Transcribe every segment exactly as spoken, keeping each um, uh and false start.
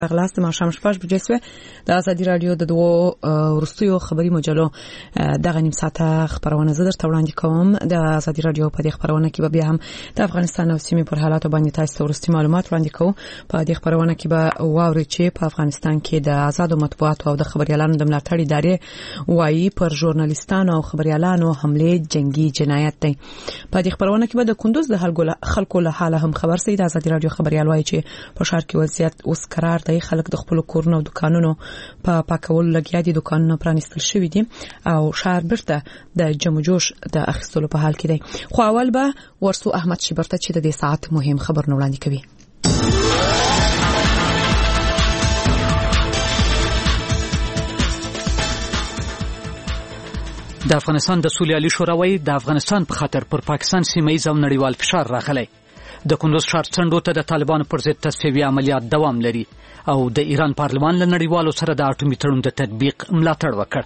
غلاست ماښام شپږ بجې سوې د ازادي راډیو د دوو وروستیو خبري مجلو دغه نیم ساعته خبرونه زه درته وړاندې کوم. د ازادي راډیو په دې خبرونه کې به بیا هم د افغانستان او سیمې پر حالاتو باندې تاسو ته وروستي معلومات وړاندې کوو. په دې خبرونه کې به واورئ چې په افغانستان کې د آزادو مطبوعاتو او د خبريالانو د ملاتړ ادارې وایي پر ژورنالیستانو او خبريالانو حمله جنگي جنایت دی. په دې خبرونه کې به د کندوز د خلکو له حاله هم خبر سي. د ازادي راډیو خبريال وایي چې په ښار کې وضعیت اوس قرار دی. خلک د خپل کورونو او دکانونو په پاکولو لګیا دي. دکانونه پرانیستل شوي دي او ښار برته د جمع جوش د اخیستلو په حال کې دی. خو اول به ورسو احمد شیبرته چې د دې ساعت مهم خبر نو وړاندې کوي. د افغانستان د سولې عالی شورا وايي د افغانستان په خاطر پر پاکستان سیمه‌ییز او نړیوال فشار راغلی. د کندوز ښار څنډو ته د طالبانو پر ضد تصفیوي عملیات دوام لري او د ایران پارلمان له نړیوالو سره د اټومي تړون د تطبیق ملاتړ وکړ.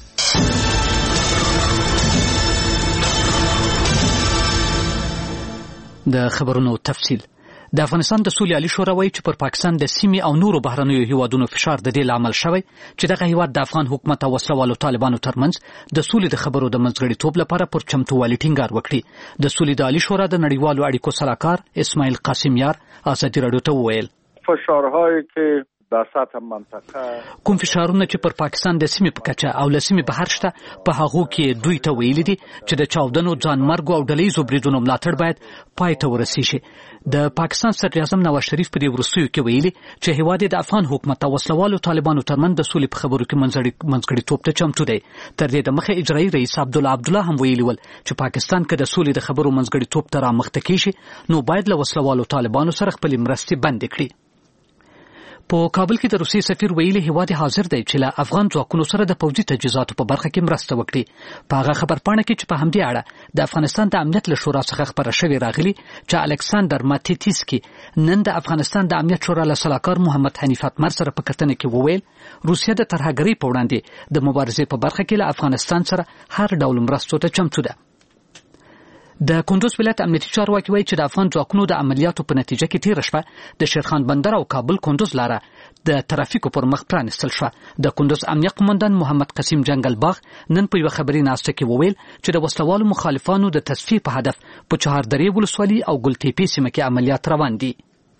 د خبرونو تفصیل. د افغانستان د سولې عالی شورا وايي چې پر پاکستان د سیمې او نورو بهرنیو هیوادونو فشار د دې لامل شوی چې دغه هیواد د افغان حکومت او وسلوالو طالبانو ترمنځ د سولې د خبرو د منځګړیتوب لپاره پر چمتووالي ټینګار وکړي. د سولې د عالی شورا د نړیوالو اړیکو سلاکار اسماعیل قاسم یار ازادي راډیو ته وویل فشارهایی که در سطح منطقه کوم فشارونه چې پر پاکستان د سیمې په کچه او له سیمې بهر شته په هغو کې دوی ته ویلي دي چې د چاودنو ځانمرګو او ډلهییزو بریدونو ملاتړ باید پای ته ورسیږي. د پاکستان صدر اعظم نواز شریف په دې وروستیو کې ویلي چې هیواد د افغان حکومت او وسلوالو طالبانو ترمنځ د سولې په خبرو کې منځګړیتوب ته چمتو دی. تر دې دمخه اجرایي رئیس عبدالله عبدالله هم ویلي ول چې پاکستان کې د سولې د خبرو منځګړیتوب ته رامخته کیږي نو باید له وسلوالو طالبانو سره خپل مرستې بندې کړي. په کابل کې د روسي سفیر ویلي هیواد حاضر دی چې له افغان ځواکونو سره د پوځي تجهیزاتو په برخه کې مرسته وکړي. په هغه خبرپاڼه کې چې په همدې اړه د افغانستان د امنیت له شورا څخه خبره شوې راغلي چې الکساندر ماتیتیسکي نن د افغانستان د امنیت شورا له سلاکار محمد حنیف اتمر سره په کتنه کې وویل روسیه د ترهګرۍ په وړاندې د مبارزې په برخه کې له افغانستان سره هر ډول مرستو ته چمتو ده. د کندوز ولایت امنیتي چارواکي وایي چې د افغان ځواکونو د عملیاتو په نتیجه کې تیر شپه د شیرخان بندر او کابل کندوز لاره د ترافیکو پر مخ پرانستل شو. د کندوز امنیه قومندان محمد قسیم جنگل باغ نن په یو خبري ناسته کې وویل چې د وسلوالو مخالفانو د تصفیه په هدف په چهاردرې ولسوالۍ او ګلتیپې سیمه کې عملیات روان دي.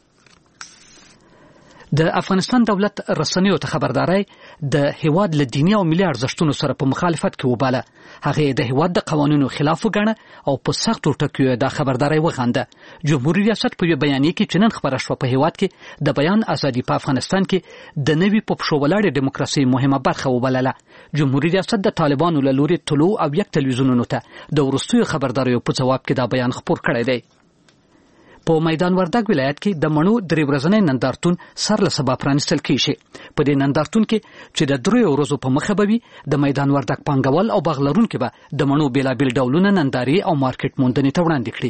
د افغانستان دولت رسنیو ته خبرداري د هیواد له دیني او ملي ارزښتونو سره په مخالفت کې وباله. هغه د هیواد د قوانینو خلاف وګڼه او په سختو ټکیو د خبرداري وغانده. جمهوریت ریاست په یو بیانیه کې چې نن خبره شوه په هیواد کې د بیان ازادي په افغانستان کې د نوي په پښو ولاړې دیموکراسي مهمه برخه وبلله. جمهوریت ریاست د طالبانو له لوري طلوع او یک تلویزیونونو ته د وروستیو خبرداریو په جواب کې دا بیان خپور کړی دی. په میدان وردګ ولایت کې د مڼو درې ورځنی نندارتون سر له سبا پرانیستل کیږي. په دې نندارتون کې چې د دریو ورځو په مخه به وي د میدان وردګ پانګوال او باغ لرونکي به د مڼو بیلابیل ډولونه ننداري او مارکیټ موندنې ته وړاندې کړي.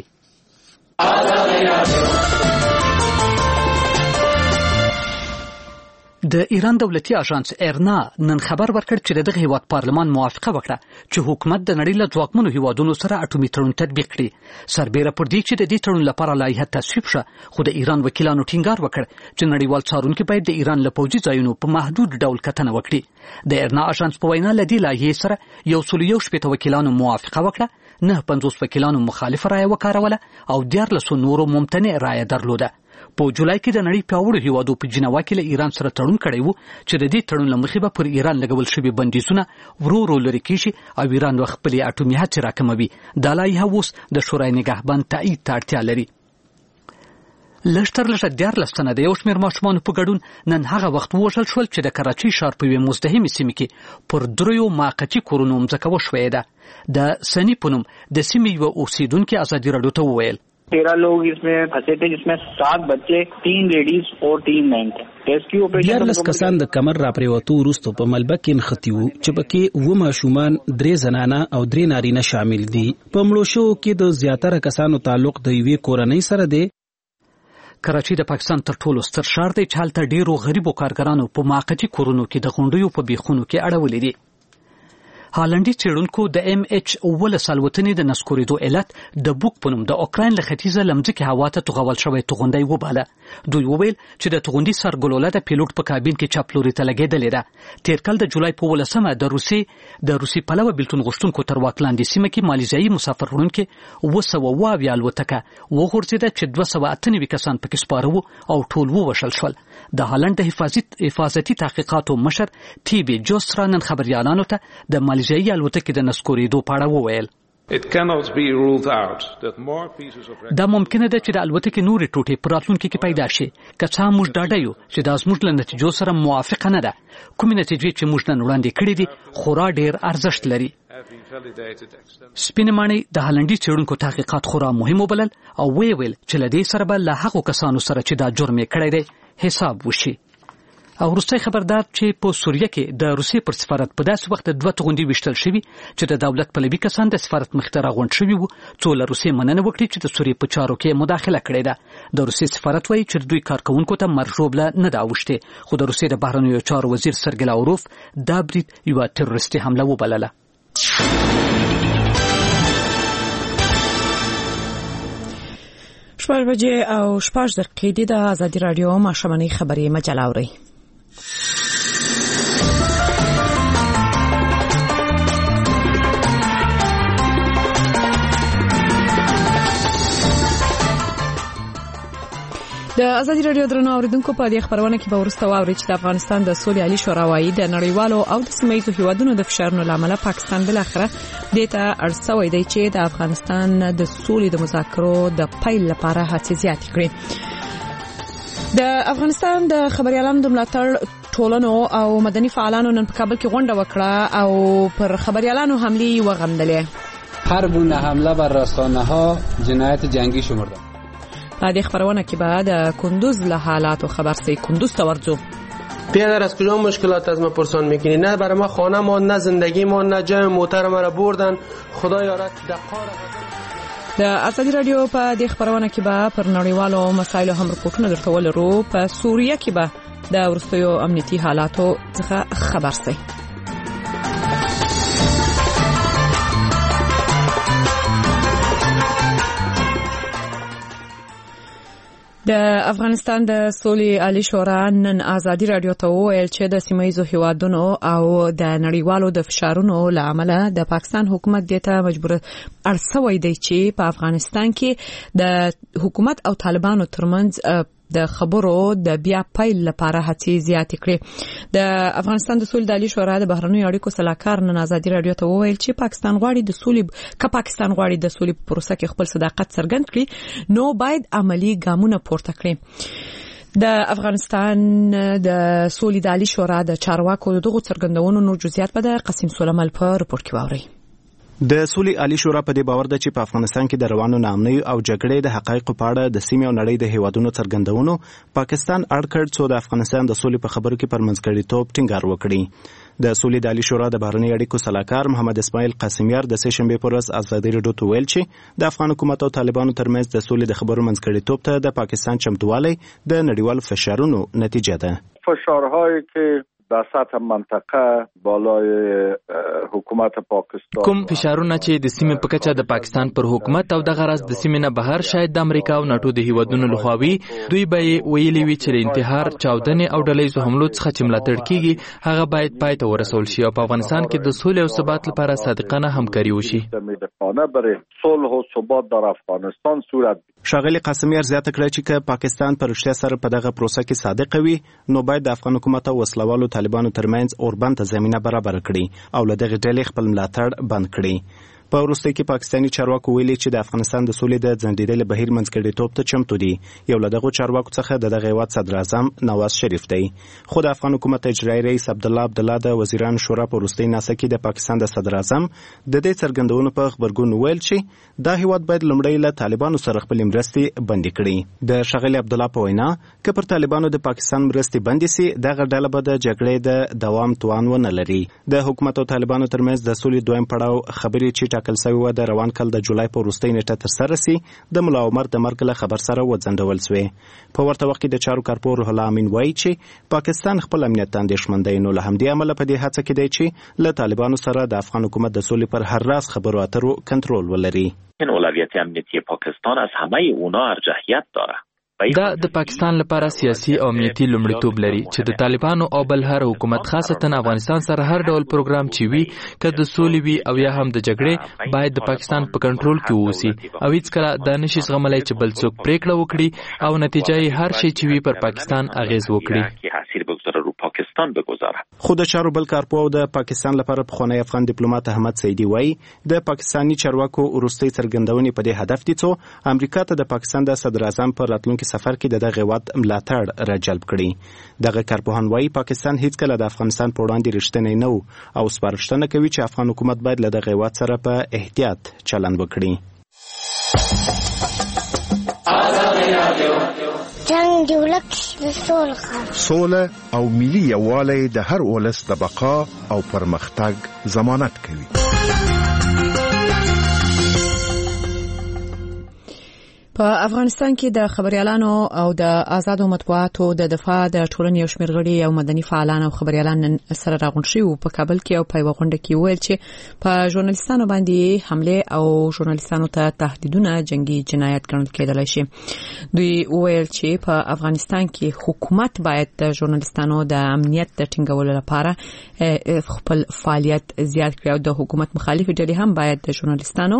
د ایران دولتي اژانس ایرنا نن خبر ورکړ چې دغه هیواد پارلمان موافقه وکړه چې حکومت د نړۍ له ځواکمنو هیوادونو سره اټومي تړون تطبیق کړي. سربېره پر دې چې د دې تړون لپاره لایحه تصویب شوه خو د ایران وکیلانو ټینګار وکړ چې نړیوال څارونکي باید د ایران له پوځي ځایونو په محدود ډول کتنه وکړي. د ایرنا اژانس په وینا له دې لایحې سره یو سل یو شپېته وکیلانو موافقه وکړه، نه پنځوس وکیلانو مخالفه رایه وکاروله او دیارلسو نورو ممتنع رایه درلوده. په جولای کې د نړۍ پیاوړو هیوادو په جنیوا کې له ایران سره تړون کړی وو چې د دې تړون له مخې به پر ایران لګول شوي بندیزونه ورو ورو لرې کیږي او ایران به خپلې اټومي هڅې راکموي. دا لایحه اوس د شورای نګهبان تایید ته اړتیا لري. لږ تر لږه دیارلس تنه د یو شمېر ماشومانو په ګډون نن هغه وخت ووژل شول چې د کراچۍ ښار په یوې مزدحمې سیمې کې پر دریو موقتي کورونو مځکه وشویده. د سني په نوم د سیمې یوه اوسیدونکي ازادي راډیو ته وویل तेरह लोग इसमें फंसे थे जिसमें सात बच्चे तीन लेडीज और तीन मैन थे. Rescue operation دیارلس کسان د کمر راپریوتو وروسته په ملبه کې نښتي وو چې پکې اووه ماشومان، درې زنانه او درې نارینه شامل دي. په مړو شوو کې د زیاتره کسانو تعلق د یوې کورنۍ سره دی. کراچۍ د پاکستان تر ټولو ستر ښار دی چې هلته ډیرو غریبو کارګرانو په موقتي کورونو کې د غونډیو په بیخونو کې اړولې دي. هالندي څېړونکو د ام ایچ ولس الوتنې د نسکورېدو علت د بوک په نوم د اوکراین له ختیځه لمځکې هوا ته توغول شوی توغندی وباله. دوی وویل چې د توغندي سرګلوله د پیلوټ په کابین کې چاپلوري ته لګېدلې ده. تېر کال د جولای په ولسمه د روسي د روسي پلوه بېلتون غوښتونکو تر واک لاندې سیمه کې مالیزیایي مسافر وړونکي اوه سوه اوه اویا الوتکه وغورځېده چې دوه سوه اته نوي کسان پکې سپاره وو او ټول ووژل شول. د هالند د حفاظتي تحقیقاتو مشر تیبي جوسترا نن خبریالانو ته د مالیزیایي الوتکې د نسکورېدو په اړه وویل. دا ممکنه ده چې د الوتکې نورې ټوټې په راتلونکي کې پیدا شي که څه هم موږ ډاډه یو چې دا زموږ له نتیجو سره موافقه نه ده. کومې نتیجې چې موږ نن وړاندې کړې دي خورا ډېر ارزښت لري. سپینې ماڼۍ د هالندي څېړونکو تحقیقات خورا مهم وبلل او ویې ویل چې له دې سره به له هغو کسانو سره چې دا جرم یې کړی دی حساب وشي. او وروستی خبردار چې په سوریه کې د روسیې پر سفارت په داسې وخت دوه توغندي ویشتل شوي چې د دولت پلوي کسان د سفارت مخې ته راغونډ شوي وو څو له روسیې مننه وکړي چې د سوریې په چارو کې مداخله کړې ده. د روسیې سفارت وایي چې دوی کارکوونکو ته مرژوبله نه ده اوښتې، خو د روسیې د بهرنیو چارو وزیر سرګی لاوروف دا برید یوه تروریستي حمله وبلله. شپږ بجې او شپږ دقیقې دي. د ازادي راډیو ماښامنۍ خبرې مجله اورئ. د ازادي راډیو درنو اوریدونکو په دې خبرونه کې به وروسته واورئ چې د افغانستان د سولې عالی شورا وايي د نړیوالو او د سیمه ییزو هیوادونو د فشارونو له امله پاکستان بالاخره دې ته اړ شوی دی چې د افغانستان د سولې د مذاکرو د پیل لپاره هڅې زیاتې کړي. د افغانستان د خبريالانو د ملاتړ ټولنو او مدني فعالانو نن په کابل کې غونډه وکړه او پر خبريالانو حملې وغندلې. هر گونه حمله بر رسانه ها جنایت جنگی شمرده. په دې خبرونه کې به د کندوز له حالاتو خبر سي. کندوز ته ورځو. پیادر از کجا مشکلات از ما پرسان میکنی؟ نه برای ما خانه ما، نه زندگی ما، نه جای موتر ما را بردن. خدا یارت دقار. د ازادي راډیو په دې خبرونه کې به پر نړیوالو مسایلو هم راپورټونه درته ولرو. په سوریه کې به د وروستیو امنیتي حالاتو څخه خبر سي. د افغانستان د سولې عالی شورا نن ازادي راډیو ته وویل چې د سیمه ییزو هیوادونو او د نړیوالو د فشارونو له امله د پاکستان حکومت دې ته مجبور ارسوي دی چې په افغانستان کې د حکومت او طالبانو ترمنځ د خبرو د بیا پیل لپاره هڅې زیاتې کړې. د افغانستان د سولې عالی شورا د بهرنیو اړیکو صلاحکار نن ازادي راډیو ته وویل چې پاکستان غواړي د سولې که پاکستان غواړي د سولې په پروسه کې خپل صداقت څرګند کړي نو باید عملی ګامونه پورته کړي. د افغانستان د سولې عالی شورا د چارواکو دغه څرګندونو نور جزئیات به د قاسم سلیمان په رپورت کې واوري. د سولې عالی شورا په دې باور ده چې په افغانستان کې د روانو ناامنۍ او جګړې د حقایقو په اړه د سیمې او نړۍ د هیوادونو څرګندونو پاکستان اړ کړ څو د افغانستان د سولې په خبرو کې پر منځګړیتوب ټینګار وکړي. د سولې عالی شورا د بهرنی اړیکو صلاحکار محمد اسماعیل قاسمیار د سه شنبه پر ورځ ازادي راډیو ته ویل چې د افغان حکومت او طالبانو ترمنځ د سولې د خبرو منځګړیتوب ته د پاکستان چمتووالی د نړیوالو فشارونو نتیجه ده. فشارهایی که در سطح منطقه بالای حکومت پاکستان کوم فشارونه چې د سیمې په کچه د پاکستان پر حکومت او د غرض د سیمې نه بهر شاید د امریکا او ناتو د هیوادونو لخوا وي دوی به ویلي وي چې د انتحار چاودنې او ډلهییزو حملو څخه چې ملاتړ کیږي هغه باید پای ته ورسول شي او په افغانستان کې د سولې او ثبات لپاره صادقانه همکاري وشي. برای صلح و ثبات در افغانستان صورت. ښاغلي قاسمیار زیاته کړه چې که پاکستان پر رښتیا سره په دغه پروسه کې صادق وي نو باید د افغان حکومت او وسلوالو طالبانو ترمنځ اوربند ته زمينه برابر کړي او له دغه ډلې خپل ملاتړ بند کړي. په وروسته کې پاکستاني چارواکو ویلي چې د افغانستان د سولې د ځنډېدلې بهیر منځګړیتوب ته چمتو دي. یو له دغو چارواکو څخه د دغه هیواد صدر اعظم نواز شریف دی. خو د افغان حکومت اجرایي رئیس عبدالله عبدالله د وزیرانو شورا په وروستۍ ناسه کې د پاکستان د صدر اعظم د دې څرګندونو په خبرګون ویل چې دا هیواد باید لومړی له طالبانو سره خپل مرستې بندي کړي. د ښاغلي عبدالله په وینا که پر طالبانو د پاکستان مرستې بندي سي دغه ډله به د جګړې د دوام توان ونه لري. د حکومت او طالبانو ترمنځ د سولې دویم پړاو خبرې چې ټاکل شوی و د روان کال د جولای په وروستۍ نیټه ترسره سي د ملا عمر د مرګ له خبر سره وځنډول شوې. په ورته وخت کې د چارو کارپور روح الله امین وایي چې پاکستان خپل امنیت ته اندېښمن دی، نو له همدې امله په دې هڅه کې دی چې له طالبانو سره د افغان حکومت د سولې پر هر راز خبرو اترو کنترل ولري. اولویت امنیتی پاکستان از همه اونا ارجحیت داره. دا د پاکستان لپاره سیاسي او امنیتي لومړیتوب لري چې د طالبانو او بل هر حکومت خاصتا افغانستان سره هر ډول پروګرام چې وي که د سولې وي او یا هم د جګړې باید د پاکستان په کنټرول کې ووسي او هیڅکله دا نشي زغملی چې بل څوک پریکړه وکړي او نتیجه یې هر شی چې وي پر پاکستان اغیز وکړي. خو د چارو بل کارپو او د پاکستان لپاره پخوانی افغان ډیپلوماټ احمد سیدی وایي د پاکستاني چارواکو وروستۍ څرګندونې په دې هدف دي چې امریکا ته د پاکستان د صدر اعظم په راتلونکي سفر کې د دغه هیواد ملاتړ راجلب کړي. دغه کارپوهان وایي پاکستان هیڅکله د افغانستان په وړاندې رښتینی نه و او سپارښتنه کوي چې افغان حکومت باید له دغه هیواد سره په احتیاط چلند وکړي. جنگ د ولک د سولې سوله او ملي یووالی د هر ولس د بقا او پرمختګ ضمانت کوي. په افغانستان کې د خبريالانو او د آزادو مطبوعاتو د دفاع د ټولنې یو شمېر غړي او مدني فعالان او خبريالان سره راغونډ شوي په کابل کې او په یوه غونډه کې ویل چې په ژورنالستانو باندې حمله او ژورنالستانو ته تهدیدونه جنگي جنایت ګڼل کېدلای شي. دوی ویل چې په افغانستان کې حکومت باید د ژورنالستانو د امنیت د ټینګولو لپاره خپل فعالیت زیات کړي او د حکومت مخالف ډلې هم باید د ژورنالستانو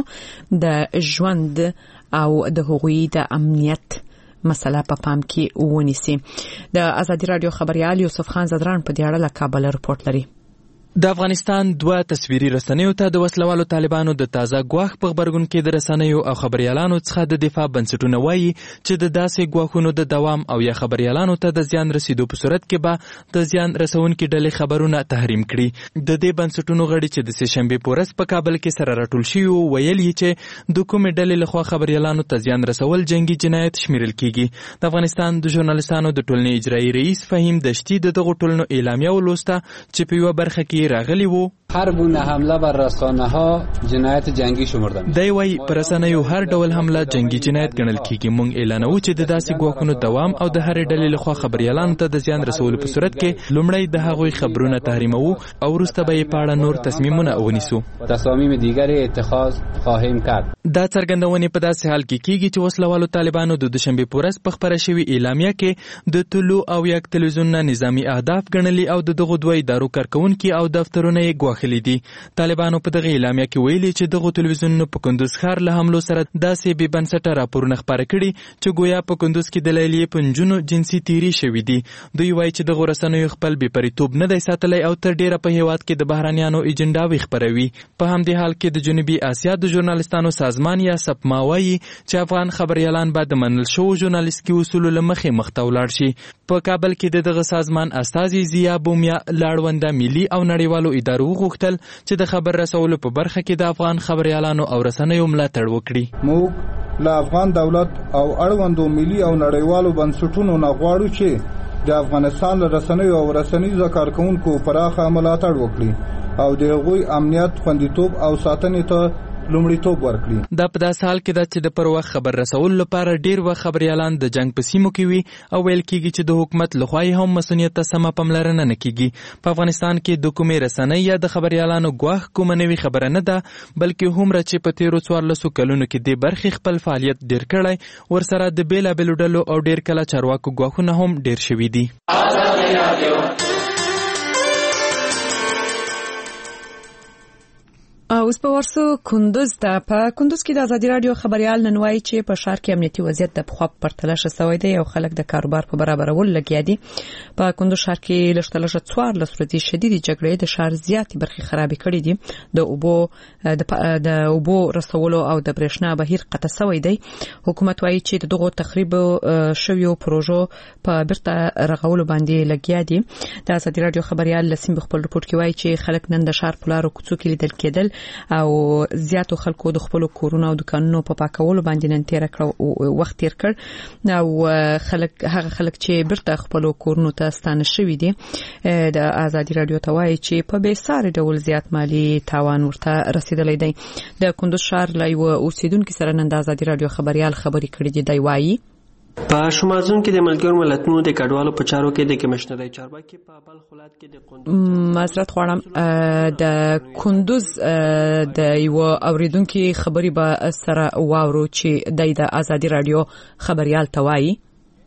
د ژوند او د هغوی د امنیت مسله په پام کې ونیسي. د آزادي رادیو خبريال یوسف خان زدران په دې اړه له کابل رپورټ لري. د افغانستان دوه تصویري رسنیو ته د وسلوالو طالبانو د تازه ګواښ په خبرګون کې د رسنیو او خبريالانو څخه د دفاع بنسټونه وایي چې د داسې ګواښونو د دوام او یا خبريالانو ته د زیان رسیدو په صورت کې به د زیان رسونکو ډلې خبرونه تحریم کړي. د دې بنسټونو غړي چې د سهشنبه په ورځ په کابل کې سره راټول شوي ویل چې د کومې ډلې لخوا خبريالانو ته زیان رسول جنگي جنایت شمیرل کیږي. د افغانستان د ژورنالستانو د ټولنې اجرایي رئیس فهیم دشتی د دغه ټولنو اعلامیه ولوسته چې په یو برخه کې راغلی وو. هر گونه حمله بر رسانه ها جنایت جنگی شمرده میشه. دی وای پر رسنیو هر ډول حمله جنگی جنایت ګڼل کیږي. مونږ اعلانوو چې د داسې ګواښونو دوام او د هر ډلې لخوا خبريالانو ته د زیان رسولو په صورت کې لومړی د هغوی خبرونه تحریموو او وروسته به یې په اړه نور تصمیمونه ونیسو. تصامیم دیگری اتخاذ خواهیم کرد. دا څرګندونې په داسې حال کې کیږي چې وسلوالو طالبانو د دوشنبه په ورځ په خبره شوی اعلامیه کې د طلوع او یک تلویزیون نظامی اهداف ګڼلي او د دغه دوه ادارو کارکونکو او دفترونه یې ګواښلي دي. طالبانو په دغه اعلامیه کې ویلي چې دغه تلویزیونونو په کندوز ښار له حملو سره داسې بې بنسټه راپورونه خپاره کړي چې ګویا په کندوز کې د لیلیې په نجونو جنسي تیری شوي دي. دوی وایي چې دغه رسنیو خپل بېپریتوب نه دی ساتلی او تر ډیره په هیواد کې د بهرانیانو ایجنډاوې خپروي. په همدې حال کې د جنوبي اسیا د ژورنالستانو سازمان یا سپما وایي چې افغان خبريالان باید د منل شوو ژورنالیستیکي اصولو له مخې مخته ولاړ شي. په کابل کې د دغه سازمان استازي ضیا بومیا لاړونده ملي او نړیوالو ادارو غوښتل چې د خبر رسولو په برخه کې د افغان خبريالانو او رسنیو ملاتړ وکړي. موږ له افغان دولت او اړوندو ملي او نړیوالو بنسټونو نه غواړو چې د افغانستان له رسنیو او رسنیزو کارکونکو پراخه ملاتړ وکړي او د هغوی امنیت، خوندیتوب او ساتنې ته لومړیتوب ورکړي. دا په داسې حال کې ده چې د پر وخت خبر رسول لپاره ډیر وخت خبريالان د جنگ په سیمو کې وي او ویل کېږي چې د حکومت لخوا هم مسؤلیت ته سمه پاملرنه نه کیږي. په افغانستان کې د کومې رسنۍ یا د خبريالانو ګواښ کومه نوې خبره نه ده، بلکې هومره چې په تیرو څوارلسو کلونو کې د برخې خپل فعالیت ډیر کړی ورسره د بیلابېلو ډلو او ډیر کله چارواکو ګواښونه هم ډیر شوي دي. اوس په ورسو کندوز ته په کندوز کې د آزادي رادیو خبريال نن وایي چې په ښار کې امنیتي وضعیت د پخوا په پرتله ښه سوی دی او خلک د کاروبار په برابرولو لګیا دي. په کندوز ښار کې لږ تر لږه څوارلس ورځې شدیدې جګړې د ښار زیاتې برخې خرابې کړې دي. د اوبو د اوبو رسولو او د برېښنا بهیر قطع سوی دی. حکومت وایي چې د دغو تخریب شویو پروژو په بیرته رغولو باندې لګیا دي. د آزادي رادیو خبريال لسیم خپل رپورټ کې وایي چې خلک نن د ښار په لارو کوڅو کې لیدل کېدل او زیاتو خلکو د خپل کورونو او دکانونو په پاکولو باندې نن تیر کړ وخت تیر کړ او خلک هغه خلک چې برته خپل کورونو ته ستانه شوي دي د آزادي رادیو ته وایي چې په بیساري ډول زیات مالی تاوان ورته رسیدلی دی. د کندوز ښار له یوه اوسیدونکي سره نن د آزادي رادیو خبريال خبرې کړې دي. دی وایي په شمازون کې د ملګرو ملتونو د کډوالو په چارو کې د کمشنري چارواکي په بل خلات کې د کندوز معذرت غواړم د کندوز د یو اوریدونکو خبري به سره واورو چې د آزادي رادیو خبريال ته وایي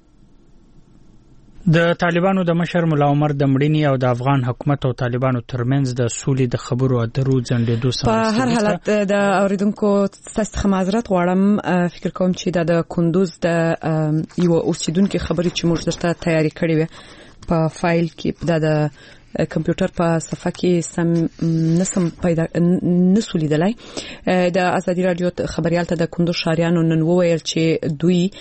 د طالبانو د مشر مولا عمر د مړینې او د افغان حکومت او طالبانو ترمنځ د سولې د خبرو اترو ځنډېدو سره په هر حالت د اوریدونکو څخه معذرت غواړم. فکر کوم چې د کندوز د یو اوسیدونکو خبرې چې موږ درته تیاری کړې وي په فایل کې د کمپیوټر په صفحه کې سم نسم پیدا نسولیدلای. د آزادي رادیو خبريال ته د کندوز شاریانو نن وویل چې دوی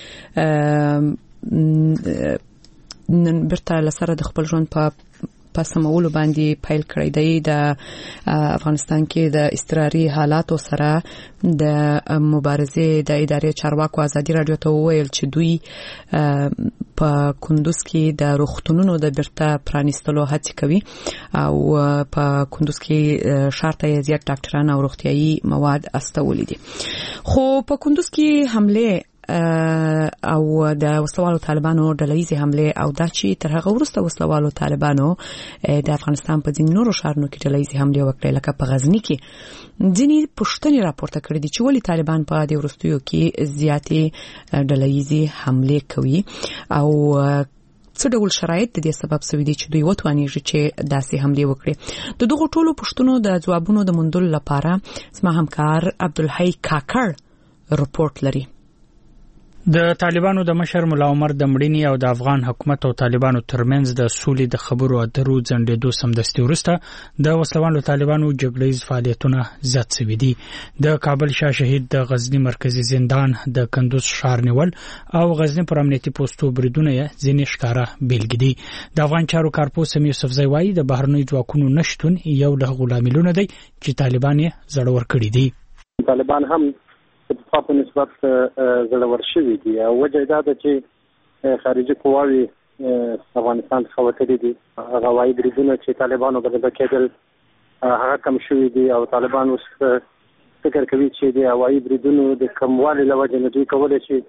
نن برته لسره د خپل ژوند په په سمولو باندې پیل کړی دی. د افغانستان کې د استقراري حالاتو سره د مبارزې د ادارې چارواکو آزادي رادیو ته وویل چې دوی په کندوز کې د روغتونونو د برته پرانیستلو هڅه کوي او په کندوز کې شرطه زیات ډاکټران او روغتيایي مواد استولې دي. خو په کندوز کې حمله او د وسلوالو طالبانو ډلهیزه حمله او د چی تر هغه وروسته وسلوالو طالبانو د افغانستان په ځینو نورو ښارونو کې ډلهیزه حمله وکړه لکه په غزنی کې. ځینې پښتني راپورته کړی دي چې ولې طالبان په دې وروستیو کې زیاتې ډلهیزه حمله کوي او څه ډول شرایط د دې سبب سوي دي چې دوی وتوانیږي چې داسې حمله وکړي. د دغه ټولو پښتنو د ځوابونو د موندلو لپاره زما همکار عبدالحی کاکړ رپورت لري. د طالبانو د مشر مولا عمر د مړینې او د افغان حکومت او طالبانو ترمنځ د سولې د خبرو اترو ځنډېدو سمدستي وروسته د وسلوالو طالبانو جګړیز فعالیتونه زیات شوي دي. د کابل شاه شهید، د غزنی مرکزی زندان، د کندوز ښار نیول او غزنی پر امنیتي پوسټو بریدونه یې ځینې ښکاره بیلګې دي. د افغان چارو کارپوه سمیع یوسفزی وایي د بهرنیو ځواکونو نشتون یو له هغو لاملونه دی چې طالبان یې زړور کړي دي. طالبان هم په په نسبت زړور شوي دي او وجه دا ده چې خارجي قواوې افغانستان څخه وتلي دي. هغه هوایي بریدونه چې طالبانو باندې کېدل هغه کم شوي دي او طالبان اوس فکر کوي چې د هوایي بریدونو د کموالي له وجې نه دوی کولی شي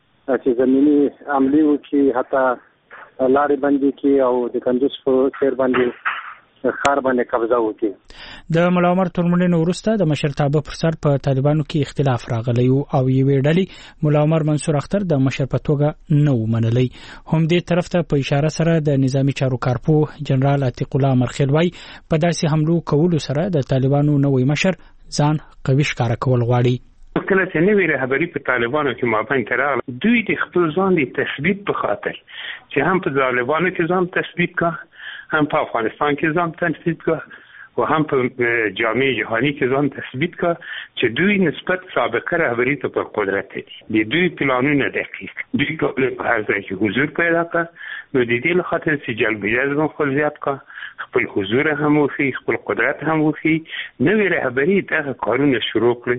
چې زمیني عملي وکړي، حتی لارې بندي کړي او د کندوز په څېر باندې خار باندې قبضه وکړي. د مولا عمر تر مړینې وروسته د مشرتابه پر سر په طالبانو کې اختلاف راغلی او یوې ډلې مولا عمر منصور اختر د مشر په توګه نه ومنلی. هم دې طرف ته په اشاره سره د نظامی چارو کارپوه جنرال عتیق الله مرخیل وایي په داسې حملو کولو سره د طالبانو نوی مشر ځان قوي ښکاره کول غواړي. کله چې نوې رهبري په طالبانو کې مابین ته راغله، دوی د خپل ځان د تثبیت په خاطر چې هم په طالبانو کې ځان تثبیت کا، هم په افغانستان کې ځان تثبیت کا و هم په جامعه جهانی کې ځان تثبیت کا چې دوی نسبت سابقه رهبری ته پر قدرت دي. د دوی پلانونه دقیق دوی کولی په هر ځای کې حضور پیدا کا، نو د دې لخاطر چې جلبیه ځان خپل زیات کا، خپل حضور هم وخی، خپل قدرت هم وخی، نوې رهبری دغه کارونه شروع کړي.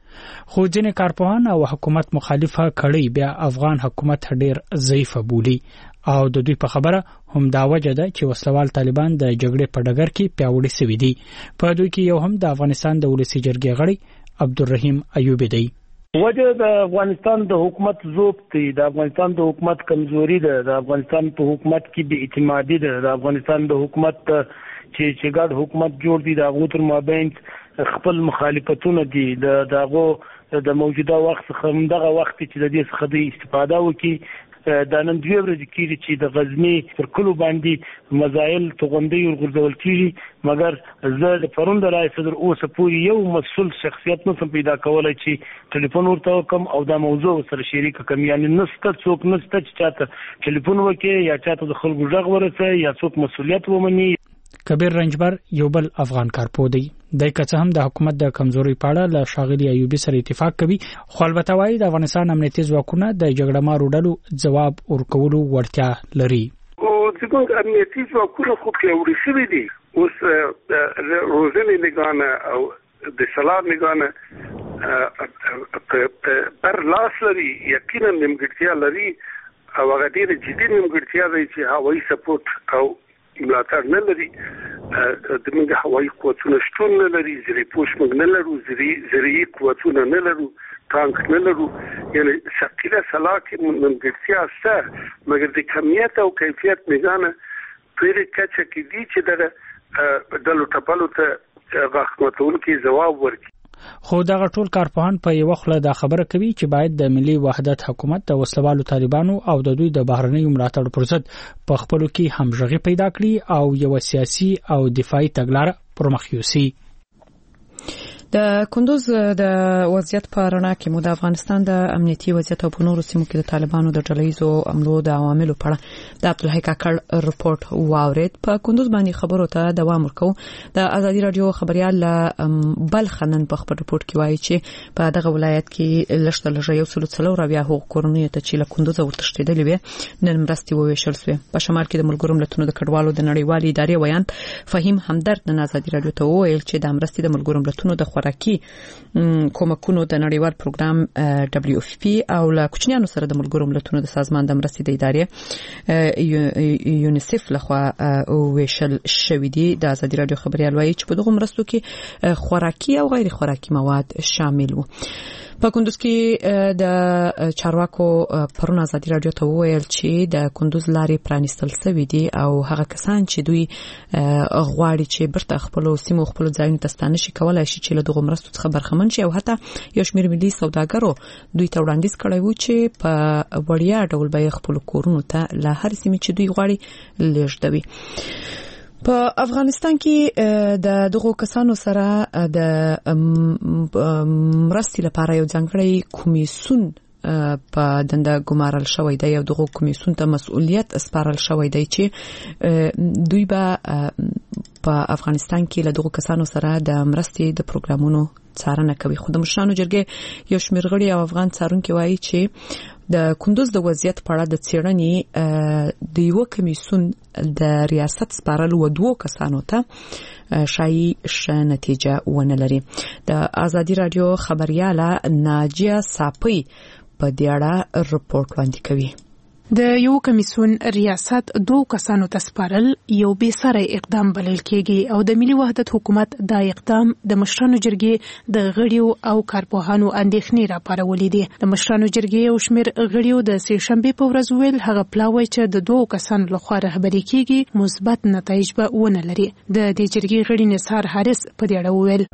خو ځینې کارپوهان او حکومت مخالفه کړي بیا افغان حکومت ډیر ضعیف بولي او د دوی په خبره هم دا وجه ده چې وسلوال طالبان د جګړې په ډګر کې پیاوړي شوي دي. په دوی کې یو هم د افغانستان د ولسی جرګې غړی عبدالرحیم ایوبی دی. وجه د افغانستان د حکومت ضعف دی، د افغانستان د حکومت کمزوري ده، د افغانستان په حکومت کې بې اعتمادي ده، د افغانستان د حکومت چې چې ګډ حکومت جوړ دی د هغو تر مابین خپل مخالفتونه دي. د دغه د موجوده وخت څخه همدغه وخت چې د دې څخه د استفاده وکړي. دا نن دوی ورځې کېږي چې د غزنی پر کلو باندې مزایل توغندۍ ورغورځول کېږي، مګر زه د پرون د رایې تر اوسه پورې یو مسؤل شخصیت نشم پیدا کولی چې ټلیفون ورته وکړم او دا موضوع سره شریک کړم. یعنې نشته څوک نشته چې چاته ټلیفون وکړي یا چاته د خلکو غږ ورسوي یا څوک مسؤلیت ومني. کبیر رنجبر یو بل افغان کارپوه دی. د کڅ هم د حکومت د کمزوري پاړه له شاغلي ایوبی سره اتفاق کوي، خو البته وايي د افغانستان امنیتي ځواکونه د جګړه مارو ډلو ځواب ورکولو وړتیا لري. او څنګه امنیتي ځواکونه خو پیاوړي شوي دي، اوس روزنې لګانه او د سلا نگانه پر لاس لري یقینا نیمګړتیا لري او هغه ډېر جدي نیمګړتیا دی چې هوایي سپورټ او ملاتړ نه لري. د موږ هوایي قوتونه شتون نه لري، زری پوش موږ نه لرو، زری زری قوتونه نه لرو، ټانک نه لرو. یعنی ثقيله سلا کې نیمګړتیا شته، مګر د کمیت او کیفیت نگانه پرې کچه کې دي چې د ډلو ټپلو ته غاښمتون کې جواب ورکړي. خو دغه ټول کارپوهان په یو خله دا خبره کوي چې باید د ملي وحدت حکومت د وسلوالو طالبانو او د دوی د بهرنیو ملاتړ پر ضد په خپلو کې همغږي پیدا کړي او یو سیاسي او دفاعي تګلاره پرمخ یوسي. د کندوز د وضعیت په رڼا کې مو د افغانستان د امنیتي وضعیت او په نورو سیمو کې د طالبانو د ډلهیزو حملو د عواملو په اړه د عبدالحی کاکړ رپورت واورید. په کندوز باندې خبرو ته دوام ورکو. د ازادي رادیو خبريال بلخ نن په خپل رپورت کې وایي چې په دغه ولایت کې لشت لږه یو سل څلور راویا حقوق کورنۍ ته چې له کندوز ورتښتېدلې وي نن مرستي وویشل شوې. په شمال کې د ملګرو ملتونو د کډوالو د نړیوالې ادارې ویان فهیم همدرد د ازادي رادیو ته وویل چې د مرستي د ملګرو ملتونو د خوراکي کومکونو د نړیوال پروګرام دبليو اف پی او له کوچنیانو سره د ملګرو ملتونو د سازمان د مرستې د ادارې یونیسف لخوا ویشل شوې دي. د ازادي رادیو خبريال وایي چې په دغه مرستو کې خوراکي او غیر خوراکي مواد شامل وو. په کندوز کې د چارواکو پرون ازادي رادیو ته وویل چې د کندوز لارې پرانیستل شوې دي او هغه کسان چې دوی غواړي چې برته خپل سیمو خپل ځایونو ته ستانه شي کولای شي چې له دغه مرستو څخه برخمن شي او حتی یو شمېر ملي سوداګرو دوی ته وړاندیز کړی وو چې په وړیا ډول به خپل کورونو ته له هر سیمې چې دوی غواړي لېږدوي. په افغانستان کې د دغو کسانو سره د مرستې لپاره یو ځانګړی کمیسیون په دنده ګمارل شوی دی او دغه کمیسیون ته مسؤلیت سپارل شوی دی چې دوی به په افغانستان کې له دغو کسانو سره د مرستې د پروګرامونو څارنه کوي. خو د مشرانو جرګې یو شمېر غړي او افغان څارونکي وایي چې د کندوز د وضعیت په اړه د څېړنې د یو کمیسیون د ریاست سپارل و دوه کسانو ته شایي ښه نتیجه ونه لري. د ازادي رادیو خبرياله ناجیه صافی په دې اړه رپورت وړاندې کوي. د یو کمیسیون ریاست دوه کسانو ته سپارل یو بې سره اقدام بلل کېږي او د ملي وحدت حکومت دا اقدام د مشرانو جرګې د غړیو او کارپوهانو اندېښنې راپارولې دي. د مشرانو جرګې یو شمېر غړیو د سې شنبې په ورځ ویل هغه پلاوی چې د دوه کسانو لخوا رهبري کېږي مثبت نتایج به ونه لري. د دې جرګې غړي نثار حارث په دې اړه وویل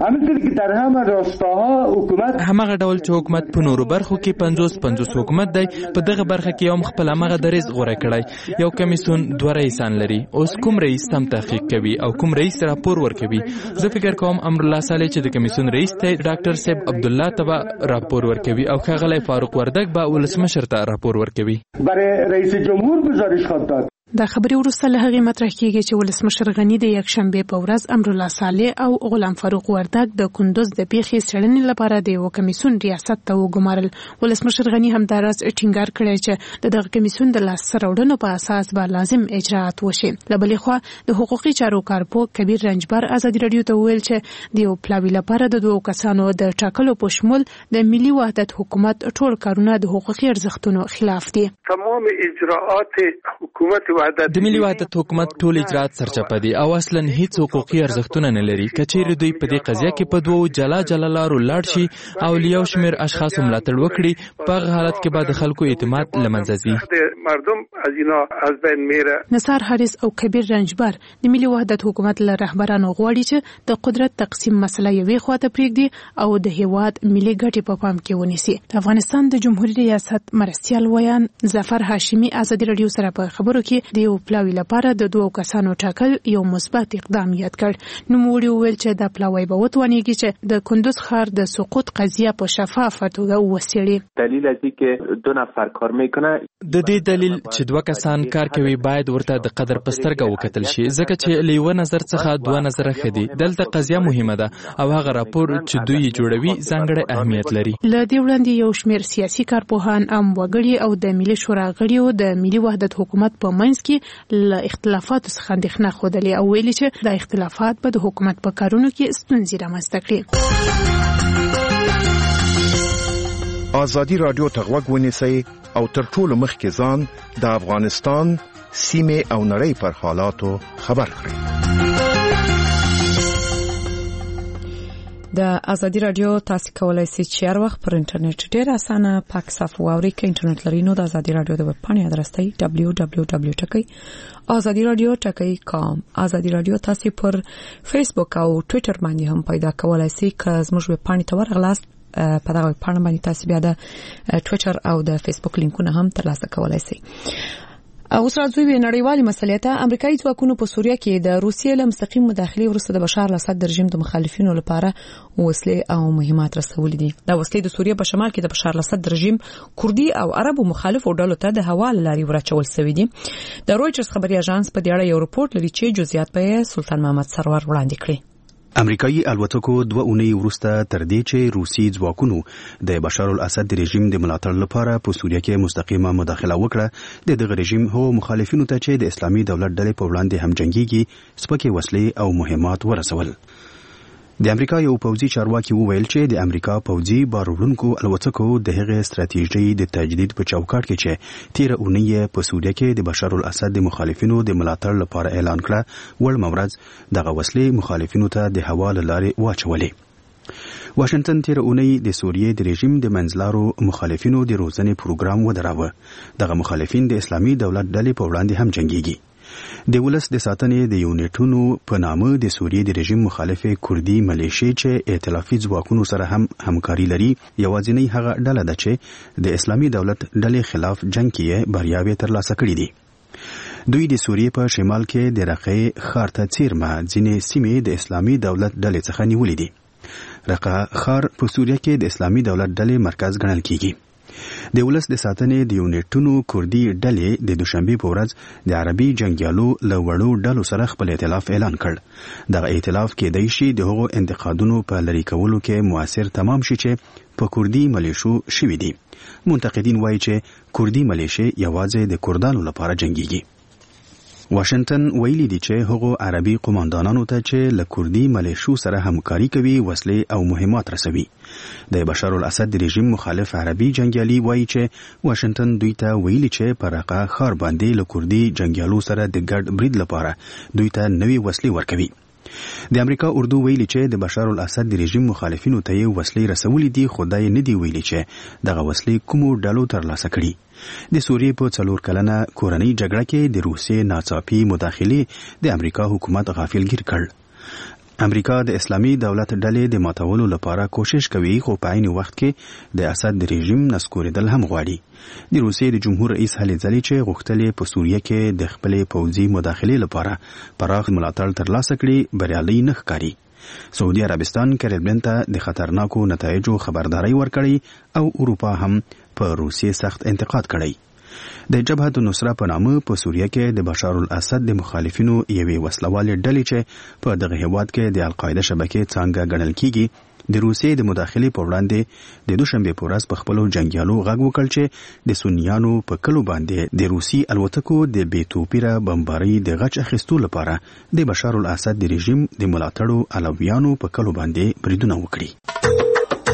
همغه ډول چې حکومت په نورو برخو کې پنځوس پنځوس حکومت دی په دغه برخه کې هم خپل مغه دریز غوړه کړی. یو کمیسیون دوه رئیسان لري. اوس کوم رئیس تم تحقیق کوي او کوم رئیس راپور ورکوي. زه فکر کوم امر الله صالح چې د کمیسیون رئیس ته ډاکټر صاحب عبد الله تبا راپور ورکوي او ښاغلی فاروق وردګ به ولسمشر ته راپور ورکوي. برای رئیس جمهور گزارش خواهد داد. دا خبري ورسته له هغه مطرح کیږي چې ولسمشر غنی د یک شنبه په ورځ امر الله صالح او غلام فاروق وردګ د کندوز د پیښې څېړنې لپاره د یو کمیسیون ریاست ته وګمارل. ولسمشر غنی هم دا راز ټینګار کړی چې د دغه کمیسیون د لاس سره په اساس به لازم اجراءات وشي. له بلې خوا د حقوقي چارو کارپو کبیر رنجبر ازادي رادیو ته ویل چې د یو پلاوی لپاره د دوه کسانو د ټاکلو په شمول د ملي وحدت حکومت ټول کارونه د حقوقي ارزښتونو خلاف دي. تمام اجراءات حکومت د ملي وحدت حکومت ټول اجرات سرچپه دي او اصلا هیڅ حقوقي ارزښتونه نه لري. کچېرې دوی په دې قضیه کې په دوو جلا جلا لارو لاړ شي او لیو شمیر اشخاص ملاتړ وکړي په هغه حالت کې به د خلکو اعتماد لمنځه ځي. مردم از اینا از بین میره. نثار حارث او کبیر رنجبر د ملي وحدت حکومت له رهبرانو غواړي چې د قدرت تقسیم مسله یوې خواته پرېږدي او د هیواد ملي ګټې په پام کې ونیسي. د افغانستان د جمهوریت ریاست مرستیال ویان ظفر هاشمي ازادي رادیو سره په خبرو کې د یو پلاوی لپاره د دوه کسانو ټاکل یو مثبت اقدام یاد کړ. نو موږ ویل چې دا پلاوی به وتوانیږي چې د کندوز ښار د سقوط قضیه په شفافه توګه وڅېړي. دلیل از اینکه دو نفر کار میکنه د دې دلیل چې دوه کسان کار کوي باید ورته د قدر په سترګه وکتل شي ځکه چې له یو نظر څخه دوه نظره ښه دي. دلته قضیه مهمه ده او هغه راپور چې دوی جوړوي ځانګړی اهمیت لري. له دې وړاندې یو شمېر سیاسي کارپوهان ام وګړي او د ملي شورا غړیو د ملي وحدت حکومت په منځ کې له اختلافاتو څخه اندېښنه ښودلې او ویلي چې دا اختلافات به د حکومت په کارونو کې ستونزې رامنځته کړي. ازادي رادیو ته غوږ ونیسئ او تر ټولو مخکې ځان د افغانستان سیمه او نړۍ پر حالاتو خبر کړئ. د ازادي رادیو تاسو کولای شئ چې هر وخت پر انټرنیټ ډیر اسانه پاک صاف واوري کې انټرنیټ لري نو د ازادي رادیو د ویب پاڼې ادرس دی دبلیو دبلیو دبلیو ټکی ازادي رادیو ټکی کام. ازادي رادیو تاسو پر فیسبوک او ټوئیټر باندې هم پیدا کولای شئ که زموږ ویب پاڼې ته ورغلاست په دغه پاڼه باندې تاسو بیا د ټوئیټر او د فیسبوک لینکونه هم ترلاسه کولای شئ. اوس راځو به نړیوالې مسلې ته. امریکایي ځواکونو په سوریه کې د روسیې له مستقیم مداخلې وروسته د بشار الاسد د رژیم د مخالفینو لپاره وسلې او مهمات رسولې دي. دا وسلې د سوریه په شمال کې د بشار الاسد د رژیم کوردي او عربو مخالفو ډلو ته د هوا لارې ورچول شوې دي. د رويټرز خبري اژانس په دې اړه یو رپورت لري چې جزئیات به سلطان محمد سرور وړاندې کړي. امریکایي الوتکو دوه اونۍ وروسته تر دې چې روسي ځواکونو د بشار الاسد د رژیم د ملاتړ لپاره په سوریه کې مستقیمه مداخله وکړه، د دغه رژیم هو مخالفینو ته چې د اسلامي دولت ډلې په وړاندې هم جنگيږي سپکې وسلې او مهمات ورسول. د امریکا یو پوځي چارواکي وویل چې د امریکا پوځي بارولونکو الوتکو د هغې ستراتیژي د تجدید په چوکاټ کې چې تیر اونۍ په سوریه کې د بشار الاسد د مخالفینو د ملاتړ لپاره اعلان کړه ول مورز دغه وسلې مخالفینو ته د هوا لارې واچولې. واشنگټن تیر اونۍ د سوریې د رژیم د منځلارو مخالفینو د روزنې پروګرام ودراوه. دغه مخالفین د اسلامي دولت ډلې په وړاندې هم جنگيږي. د ولس د ساتنې د یونټونو په نامه د سوریې د رژیم مخالف کوردي ملیشي چې ائتلافي ځواکونو سره هم همکاري لري یوازینی هغه ډله ده چې د اسلامي دولت ډلې خلاف جنگ کې بریاوې ترلاسه کړې دي. دوی د سوریې په شمال کې د رقه ښار ته څیرمه ځینې سیمې د اسلامي دولت ډلې څخه نیولې دي. رقه ښار په سوریه کې د اسلامي دولت ډلې مرکز ګڼل کیږي. د ولس د ساتنې د یونټونو کوردي ډلې د دوشنبه په ورځ د عربي جنگیالو له وړو ډلو سره خپل ائتلاف اعلان کړ. دغه ائتلاف کې د شي د هغو انتقادونو په لری کولو کې موثر تمام شي چې په کوردي ملیشو شوي دي. منتقدین وایي چې کوردي ملیشي یوازې د کوردانو لپاره جنگيږي. واشنگټن ویلي دی چې هغو عربي قوماندانانو ته چې له کوردي ملیشو سره همکاري کوي وسلې او مهمات رسوي. د بشار الاسد رژیم مخالف عربي جنگیالي وایي چې واشنگټن دوی ته ویلي چې په رقه ښار باندې له کوردي جنگیالو سره د ګډ برید لپاره دوی ته نوې وسلې ورکوي. د امریکا اردو ویلي چې د بشار الاسد د رژیم مخالفینو ته یې وسلې رسولې دي خو دا یې نه دی ویلي چې دغه وسلې کومو ډلو ترلاسه کړي. د سوریې په څلور کلنه کورنۍ جګړه کې د روسیې ناڅاپي مداخلې د امریکا حکومت غافلګیر کړ. امریکا د اسلامي دولت ډلې د ماتولو لپاره کوشش کوي خو په عین وخت کې د اسد د رژیم نسکورېدل هم غواړي. د روسیې د جمهور رئیس هلې ځلې چې غوښتلې په سوریه کې د خپلې پوځي مداخلې لپاره پراخ ملاتړ ترلاسه کړي بریالي نه ښکاري. سعودي عربستان کریملین ته د خطرناکو نتایجو خبرداري ورکړي او اروپا هم په روسیې سخت انتقاد کړی. د جبهه النصره په نامه په سوریه کې د بشار الاسد د مخالفینو یوې وسلوالې ډلې چې په دغه هیواد کې د القاعده شبکې څنګه ګڼل کیږي د روسیې د مداخلې په وړاندې د دوشنبه په ورځ په خپلو جنگیالو غږ وکړ چې د سنیانو په کلو باندې د روسي الوتکو د بیتوپیره بمباري د غچ اخیستو لپاره د بشار الاسد د رژیم د ملاتړو علویانو په کلو باندې بریدونه وکړي.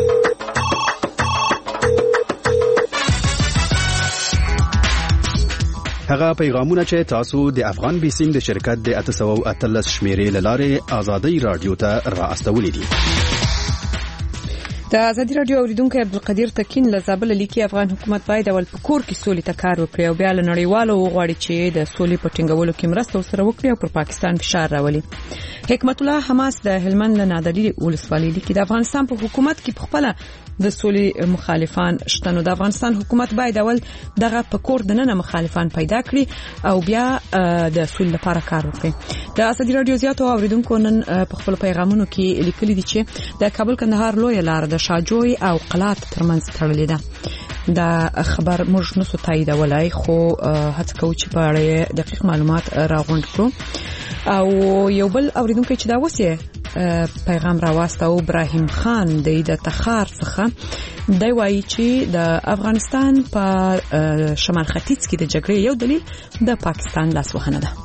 هغه پیغامونه چې تاسو د افغان بیسیم د شرکت د اته سوه او اتلس شمیرې له لارې ازادي رادیو ته را استولې دي. د ازادي رادیو اوریدونکو عبدالقدیر تکین له زابل لیکي افغان حکومت باید اول په کور کې سولې ته کار وکړي او بیا له نړیوالو وغواړي چې د سولې په ټینګولو کې مرسته وسره وکړي او پر پاکستان فشار راولي. حکمت الله حماس د هلمند له نادري ولسوالۍ لیکي د افغانستان په حکومت کې په خپل د سولې مخالفان شته نو د افغانستان حکومت باید اول دغه په کور د نن مخالفان پیدا کړي او بیا د سولې لپاره کار وکړي. د ازادي رادیو زیاتو اوریدونکو نن په خپل پیغامونو کې لیکلي دي چې د کابل کندهار لوی لار د شاجوی او قلات ترمنځ تړلې ده. دا خبر موږ نسو تاییدولای خو هڅه کوو چې په اړه دقیق معلومات راغونډ کړو. او یو بل اوریدونکو چې دا وسه پیغام راوسته او ابراهیم خان د تخار څخه دی وایي چې د افغانستان په شمال ختیځ کې د جګړې یو دلیل د پاکستان لاسوهنه ده.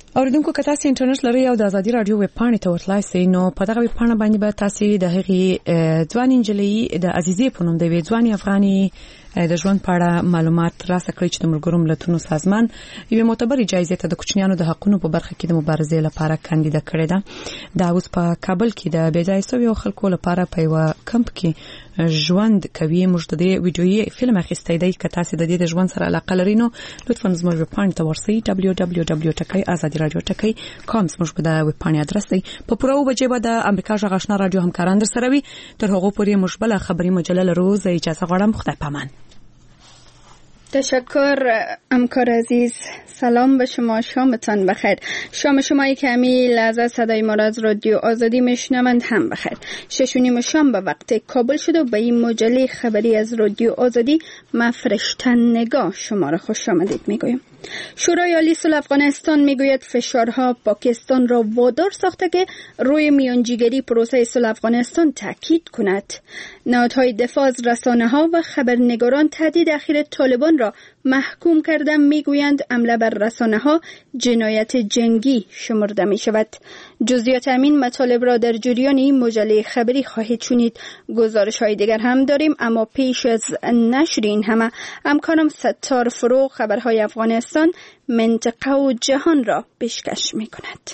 اوریدونکو که تاسو انټرنیټ لرئ او د ازادي رادیو ویب پاڼې ته ورتلای شئ نو په دغه ویب پاڼه باندې به تاسو د هغې ځوان انجلۍ د عزیزې په نوم د یوې ځوانې افغانې د ژوند په اړه معلومات ترلاسه کړئ چې د ملګرو ملتونو سازمان یوې معتبرې جایزې ته د کوچنیانو د حقونو په برخه کې د مبارزې لپاره کاندیدا کړې ده. دا اوس په کابل کې د بېځایه شویو خلکو لپاره په یوه کمپ کې ژوند کوي. موږ د دې ویډیویي فلم اخیستی دی. که تاسو د دې د ژوند سره علاقه لرئ نو لطفا زموږ ویب پاڼې ته ورسئ دبلیو دبلیو دبلیو ټکی ازادي رادیو ټکی کام زموږ په د ویب پاڼې ادرس دی. په پوره اوه بجې به د امریکا غږ آشنا رادیو همکاران در سره وي. تر هغو پورې موږ بله خبري مجله لرو. زه اجازه غواړم. خدای پامان. تشکر همکار عزیز. سلام به شما، شامتان بخیر. شام شمایی که همین لحظه صدای ما را از رادیو آزادی میشنوند هم بخیر. شش و نیم شام به وقت کابل شد و به این مجله خبری از رادیو آزادی ما فرشتن نگاه شما را خوش آمدید میگویم. شورای عالی صلح افغانستان میگوید فشارها پاکستان را وادار ساخته که روی میانجیگری پروسه صلح افغانستان تاکید کند. نهادهای دفاع از رسانه‌ها و خبرنگاران تهدید اخیر طالبان را محکوم کردن میگویند حمله بر رسانه‌ها جنایت جنگی شمرده می شود. جزئیات همین مطالب را در جریان این مجله خبری خواهید شنید. گزارش‌های دیگر هم داریم اما پیش از نشر این همه همکارم ستار فروغ خبرهای افغانستان، منطقه و جهان را پیشکش می‌کند.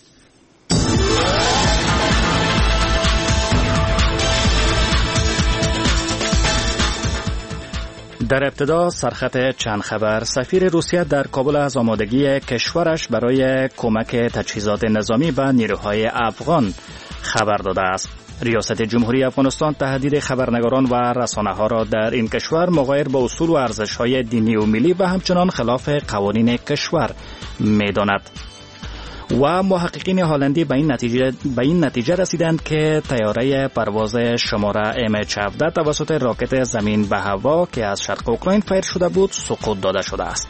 در ابتدا سرخط چند خبر. سفیر روسیه در کابل از آمادگی کشورش برای کمک تجهیزات نظامی به نیروهای افغان خبر داده است. ریاست جمهوری افغانستان تهدید خبرنگاران و رسانه‌ها را در این کشور مغایر با اصول و ارزش‌های دینی و ملی و همچنان خلاف قوانین کشور می‌داند. و محققین هلندی به این نتیجه به این نتیجه رسیدند که طیاره پرواز شماره ام اچ هفده توسط راکت زمین به هوا که از شرق اوکراین فیر شده بود سقوط داده شده است.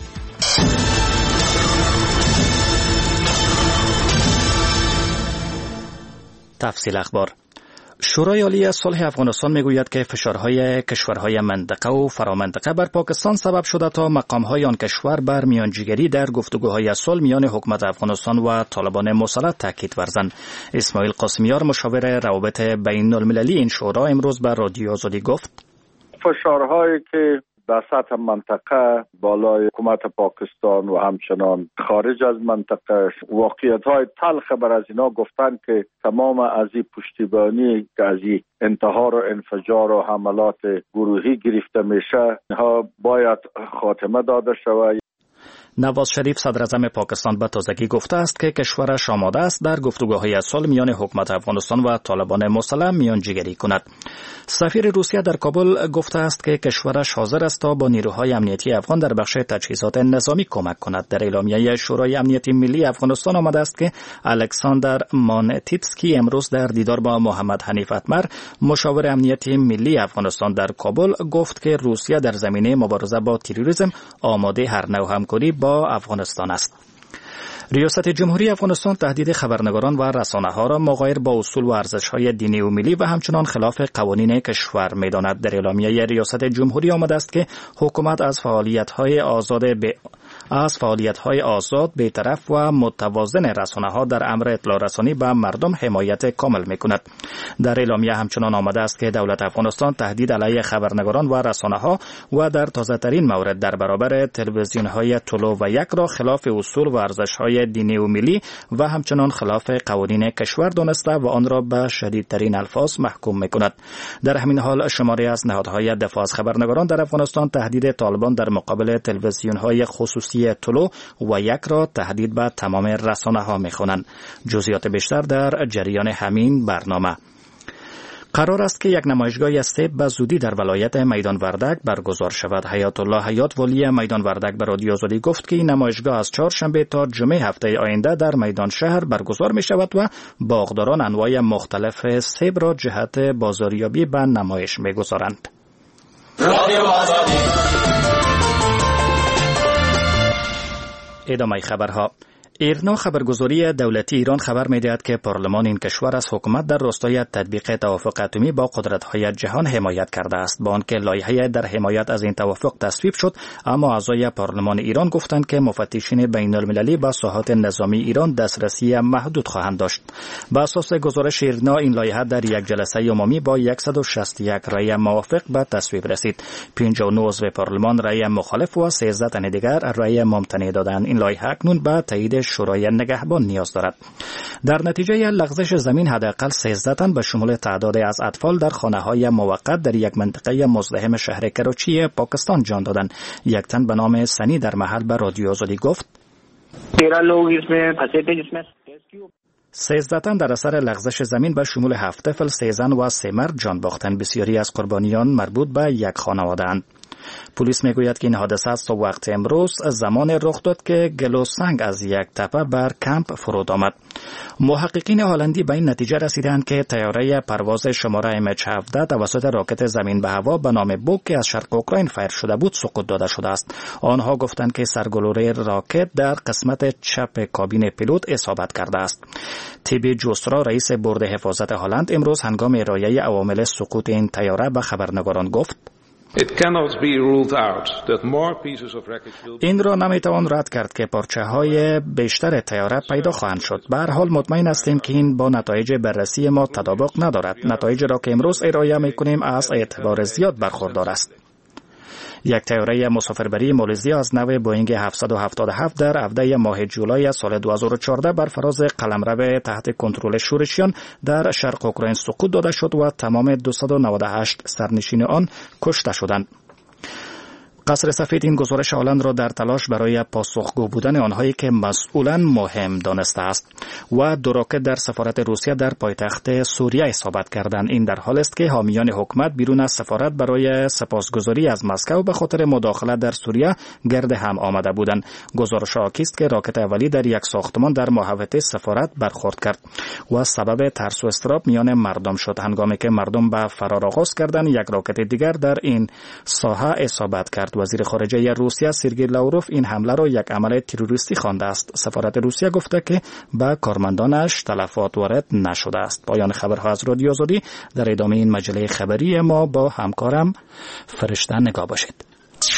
تفصیل اخبار. شورای عالی صلح افغانستان میگوید که فشارهای کشورهای منطقه و فرامنطقه بر پاکستان سبب شده تا مقامهای آن کشور بر میانجیگری در گفتگوهای صلح میان حکومت افغانستان و طالبان مسلط تاکید ورزند. اسماعیل قاسمیار مشاور روابط بین المللی این شورا امروز به رادیو آزادی گفت فشارهایی که در سطح منطقه بالای حکومت پاکستان و همچنان خارج از منطقه واقعیت‌های تلخ بر از اینا گفتن که تمام از این پشتیبانی که از این انتحار و انفجار و حملات گروهی گرفته میشه اینها باید خاتمه داده شود. نواز شریف صدر اعظم پاکستان به تازگی گفته است که کشورش آماده است در گفتگوهای صلح میان حکومت افغانستان و طالبان مسلح میانجیگری کند. سفیر روسیه در کابل گفته است که کشورش حاضر است تا با نیروهای امنیتی افغان در بخش تجهیزات نظامی کمک کند. در اعلامیه شورای امنیتی ملی افغانستان آمده است که الکساندر مانتیتسکی امروز در دیدار با محمد حنیف اتمر مشاور امنیتی ملی افغانستان در کابل گفت که روسیه در زمینه مبارزه با تروریسم آماده هر نوع همکاری با افغانستان است. ریاست جمهوری افغانستان تهدید خبرنگاران و رسانه‌ها را مغایر با اصول و ارزش‌های دینی و ملی و همچنان خلاف قوانین کشور می‌داند. در اعلامیه ریاست جمهوری آمده است که حکومت از فعالیت‌های آزاد به از فعالیت‌های آزاد، بی‌طرف و متوازن رسانه‌ها در امر اطلاع رسانی به مردم حمایت کامل می‌کند. در اعلامیه همچنان آمده است که دولت افغانستان تهدید علیه خبرنگاران و رسانه‌ها و در تازه‌ترین مورد در برابر تلویزیون‌های طلوع و یک را خلاف اصول و ارزش‌های دینی و ملی و همچنان خلاف قوانین کشور دانسته و آن را به شدیدترین الفاظ محکوم می‌کند. در همین حال شماری از نهادهای دفاع از خبرنگاران در افغانستان تهدید طالبان در مقابل تلویزیون‌های خصوصی طلوع و یک را تهدید به تمام رسانه‌ها می‌خوانند. جزئیات بیشتر در جریان همین برنامه. قرار است که یک نمایشگاه سیب به زودی در ولایت میدان وردک برگزار شود. حیات الله حیات والی میدان وردک به رادیو آزادی گفت که این نمایشگاه از چهارشنبه تا جمعه هفته آینده در میدان شهر برگزار می شود و باغداران انواع مختلف سیب را جهت بازاریابی به نمایش می گذارند. ادامه خبرها. ایرنا خبرگزاری دولتی ایران خبر می‌دهد که پارلمان این کشور از حکومت در راستای تطبیق توافق اتمی با قدرت‌های جهان حمایت کرده است. با آنکه لایحه در حمایت از این توافق تصویب شد، اما اعضای پارلمان ایران گفتند که مفتشین بین‌المللی به ساحات نظامی ایران دسترسی محدود خواهند داشت. بر اساس گزارش ایرنا، این لایحه در یک جلسه عمومی با صد و شصت و یک رأی موافق به تصویب رسید. پنجاه و نه عضو پارلمان رأی مخالف و سیزده تن دیگر رأی ممتنع دادند. این لایحه اکنون به تایید شورای نگهبان نیاز دارد. در نتیجه لغزش زمین حداقل سیزده تن به شمول تعدادی از اطفال در خانه‌های موقت در یک منطقه مزدحم شهر کراچی پاکستان جان دادند. یک تن به نام سنی در محل به رادیو آزادی گفت سیزده تن در اثر لغزش زمین به شمول هفت طفل، سه زن و سه مرد جان باختند. بسیاری از قربانیان مربوط به یک خانواده اند. پلیس میگوید که این حادثه از وقت امروز زمان رخ داد که گلو سنگ از یک تپه بر کمپ فرود آمد. محققین هلندی به این نتیجه رسیدند که طیاره پرواز شماره ام اچ هفده توسط راکت زمین به هوا به نام بوک که از شرق اوکراین فایر شده بود سقوط داده شده است. آنها گفتند که سرگلوله راکت در قسمت چپ کابین پیلوت اصابت کرده است. تیبی جوسترا، رئیس بورد حفاظت هلند، امروز هنگام ارائه عوامل سقوط این طیاره به خبرنگاران گفت این را نمیتوان رد کرد که پارچه های بیشتر طیاره پیدا خواهند شد. به هر حال مطمئن هستیم که این با نتایج بررسی ما تطابق ندارد. نتایج را که امروز ارائه میکنیم از اعتبار زیاد برخوردار است. یک طیاره مسافربری مالزی از نوع بوئینگ هفتصد و هفتاد و هفت در هفده ماه جولای سال دو هزار و چهارده بر فراز قلمرو تحت کنترل شورشیان در شرق اوکراین سقوط داده شد و تمام دویست و نود و هشت سرنشین آن کشته شدند. قصر سفید این گزارش هلند را در تلاش برای پاسخگو بودن آنهایی که مسئولاً مهم دانسته است و دو راکت در سفارت روسیه در پایتخت سوریه اصابت کردند. این در حالی است که حامیان حکومت بیرون از سفارت برای سپاسگزاری از مسکو به خاطر مداخله در سوریه گرد هم آمده بودند. گزارش حاکی است که راکت اولی در یک ساختمان در محوطه سفارت برخورد کرد و سبب ترس و اضطراب میان مردم شد. هنگامی که مردم به فرار آغاز کردند، یک راکت دیگر در این ساحه اصابت کرد. وزیر خارجه روسیه سرگئی لاوروف این حمله را یک عمل تروریستی خوانده است. سفارت روسیه گفته که به کارمندانش تلفات وارد نشده است. پایان خبرها از رادیو آزادی. در ادامه این مجله خبری ما با همکارم فرشته نگاه باشید.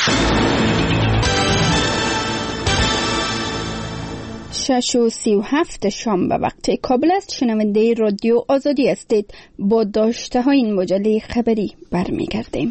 شش و سی و هفت شام به وقت کابل است. شنونده رادیو آزادی هستید. با داشته های این مجله خبری برمیگردیم.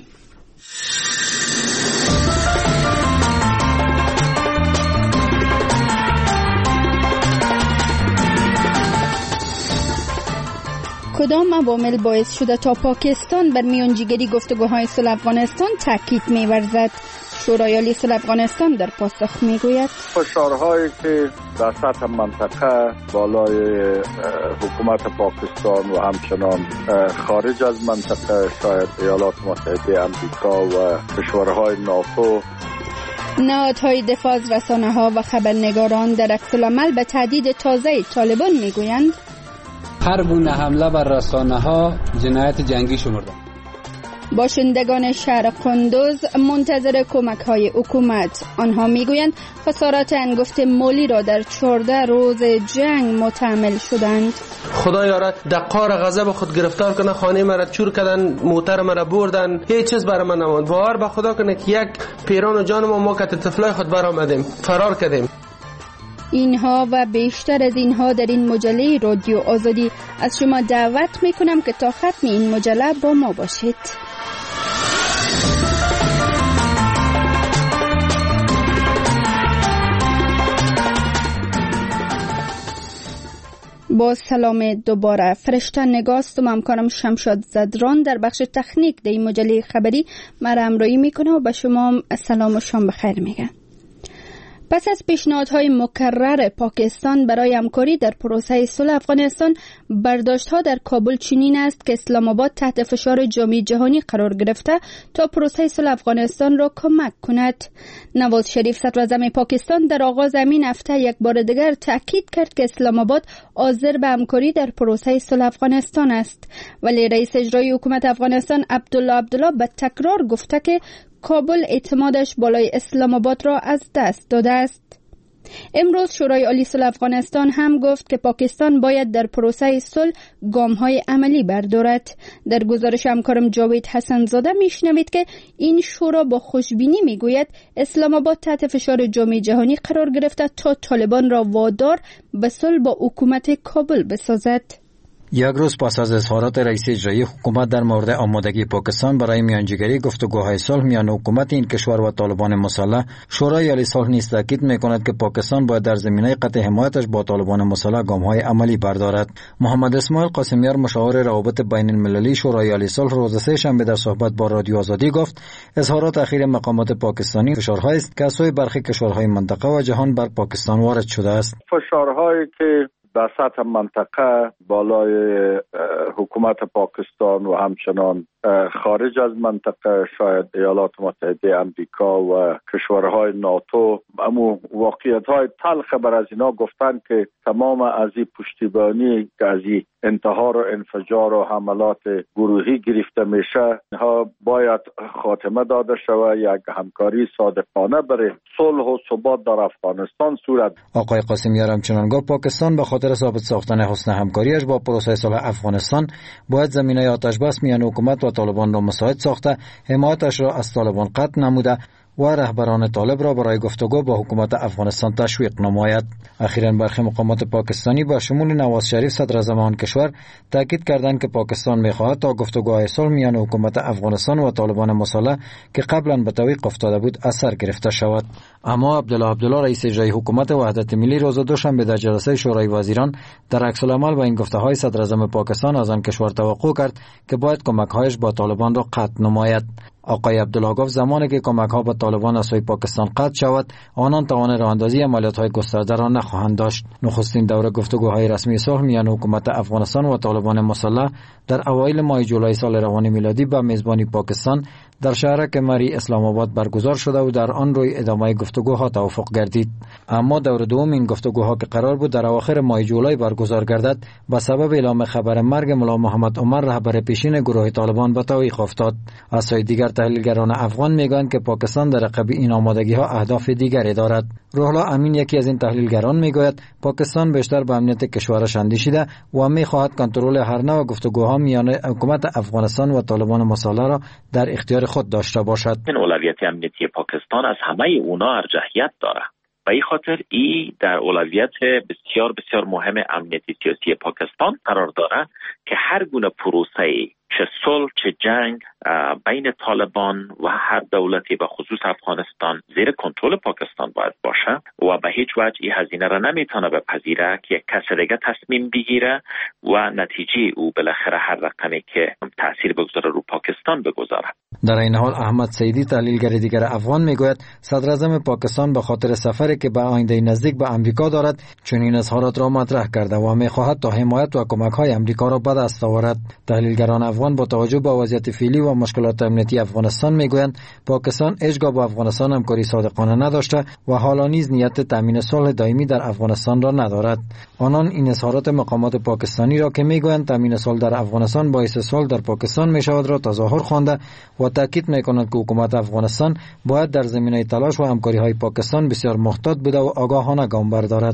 کدام عوامل باعث شده تا پاکستان بر میانجیگری گفتگوهای صلح افغانستان تاکید می‌ورزد؟ شورای عالی صلح افغانستان در پاسخ میگوید فشارهایی که در سطح منطقه بالای حکومت پاکستان و همچنان خارج از منطقه، شاید ایالات متحده آمریکا و کشورهای ناتو، نهادهای دفاع از رسانه‌ها و خبرنگاران در عکس‌العمل به تهدید تازه طالبان میگویند هر گونه حمله بر رسانه‌ها جنایت جنگی شمرده. باشندگان شهر قندوز منتظر کمک‌های حکومت. آنها میگویند خسارات انگفت مالی را در چهارده روز جنگ متحمل شدند. خدا یاره در قار غضب خود گرفتار کنه، خانه مرا چور کردن، موتر مرا بردن، هیچ چیز برای من نماند. باور به خدا کنه که یک پیران و جان ما ما کت طفلای خود برآمدیم، فرار کردیم. اینها و بیشتر از اینها در این مجله رادیو آزادی. از شما دعوت میکنم که تا ختم این مجله با ما باشید. با سلام دوباره. فرشته نگاست و همکارم شمشاد زدران در بخش تکنیک در این مجله خبری مرا همراهی میکنه و به شما سلام و شام بخیر میگه. پس از پیشنهادهای مکرر پاکستان برای همکاری در پروسه صلح افغانستان، برداشت‌ها در کابل چنین است که اسلام آباد تحت فشار جامعه جهانی قرار گرفته تا پروسه صلح افغانستان را کمک کند. نواز شریف صدراعظم پاکستان در آغاز همین هفته یک بار دیگر تاکید کرد که اسلام آباد حاضر به همکاری در پروسه صلح افغانستان است، ولی رئیس اجرایی حکومت افغانستان عبدالله عبدالله به تکرار گفته که کابل اعتمادش بالای اسلام آباد را از دست داده است. امروز شورای عالی صلح افغانستان هم گفت که پاکستان باید در پروسه صلح گام‌های عملی بردارد. در گزارش همکارم جاوید حسن‌زاده میشنوید که این شورا با خوشبینی میگوید اسلام آباد تحت فشار جامعه جهانی قرار گرفته تا طالبان را وادار به صلح با حکومت کابل بسازد. یک روز پس از اظهارات رئیس اجرایی حکومت در مورد آمادگی پاکستان برای میانجیگری گفتگوهای صلح میان حکومت این کشور و طالبان مسلح، شورای عالی صلح نیز تاکید میکند که پاکستان باید در زمینه قطع حمایتش با طالبان مسلح گام‌های عملی بردارد. محمد اسماعیل قاسمیار مشاور روابط بین المللی شورای عالی صلح روز سه شنبه در صحبت با رادیو آزادی گفت اظهارات اخیر مقامات پاکستانی فشارهایی است که از سوی برخی کشورهای منطقه و جهان بر پاکستان وارد شده است. فشارهایی که در سطح منطقه بالای حکومت پاکستان و همچنان خارج از منطقه شاید ایالات متحده امریکا و کشورهای ناتو، اما واقعیت‌های تلخ بر از اینا گفتن که تمام از این پشتیبانی که از این انتحار و انفجار و حملات گروهی گرفته میشه ها باید خاتمه داده شود، یک همکاری صادقانه برای صلح و ثبات در افغانستان صورت. آقای قاسمیار همچنان گفت پاکستان به خاطر ثابت ساختن حسن همکاریش با پروسه صلح افغانستان باید زمینه آتش بس میان حکومت و طالبان را مساعد ساخته، حمایتش را از طالبان قطع نموده و رهبران طالب را برای گفتگو با حکومت افغانستان تشویق نماید. اخیراً برخی مقامات پاکستانی با شمول نواز شریف صدر اعظم آن کشور تاکید کردند که پاکستان می‌خواهد تا گفتگوهای صلح میان حکومت افغانستان و طالبان مسلح که قبلا به توقیف افتاده بود اثر گرفته شود. اما عبدالله عبدالله رئیس اجرایی حکومت وحدت ملی روز دوشنبه در جلسه شورای وزیران در عکس العمل با این گفته‌های صدر اعظم پاکستان از آن کشور توقع کرد که باید کمک‌هایش با طالبان را قطع نماید. آقای عبدالله گفت زمانی که کمک‌ها به طالبان از سوی پاکستان قطع شود، آنان توان راه‌اندازی عملیات‌های گسترده را نخواهند داشت. نخستین دوره گفتگوهای رسمی صلح میان حکومت افغانستان و طالبان مسلح در اوایل ماه جولای سال روان میلادی به میزبانی پاکستان در شهرک مری اسلام آباد برگزار شده و در آن روی ادامه گفتگوها توافق گردید. اما دور دوم این گفتگوها که قرار بود در اواخر ماه جولای برگزار گردد، به سبب اعلام خبر مرگ ملا محمد عمر رهبر پیشین گروه طالبان به توقیف افتاد. از سوی دیگر تحلیلگران افغان میگویند که پاکستان در عقب این آمادگی‌ها اهداف دیگری دارد. روح الله امین یکی از این تحلیلگران میگوید پاکستان بیشتر به امنیت کشورش اندیشیده و می‌خواهد کنترل هر نوع گفتگوها میان حکومت افغانستان و طالبان مسلح را در اختیار خود داشته باشد. این اولویت امنیتی پاکستان از همه اونا ارجحیت داره. به این خاطر ای در اولویت بسیار بسیار مهم امنیتی سیاسی پاکستان قرار داره که هر گونه پروسه‌ای چه صلح چه جنگ بین طالبان و هر دولتی به خصوص افغانستان زیر کنترل پاکستان باید باشه و به هیچ وجه این هزینه را نمیتونه بپذیره که یک کس دیگه تصمیم بگیره و نتیجه او بالاخره هر رقمی که تاثیر بگذاره رو پاکستان بگذاره. در این حال احمد سیدی تحلیلگر دیگر افغان میگوید صدر اعظم پاکستان به خاطر سفری که به آینده نزدیک به امریکا دارد چنین اظهارات را مطرح کرده و میخواهد تا حمایت و کمک‌های امریکا را به دست آورد. تحلیلگران افغان با توجه به وضعیت فعلی و مشکلات امنیتی افغانستان میگویند پاکستان هیچگاه با افغانستان همکاری صادقانه نداشته و حالا نیز نیت تامین صلح دائمی در افغانستان را ندارد. آنان این اظهارات مقامات پاکستانی را که میگویند تامین صلح در افغانستان باعث صلح در پاکستان میشود را تظاهر خوانده و تاکید میکنند که حکومت افغانستان باید در زمینه تلاش و همکاری‌های پاکستان بسیار محتاط بوده و آگاهانه گام بردارد.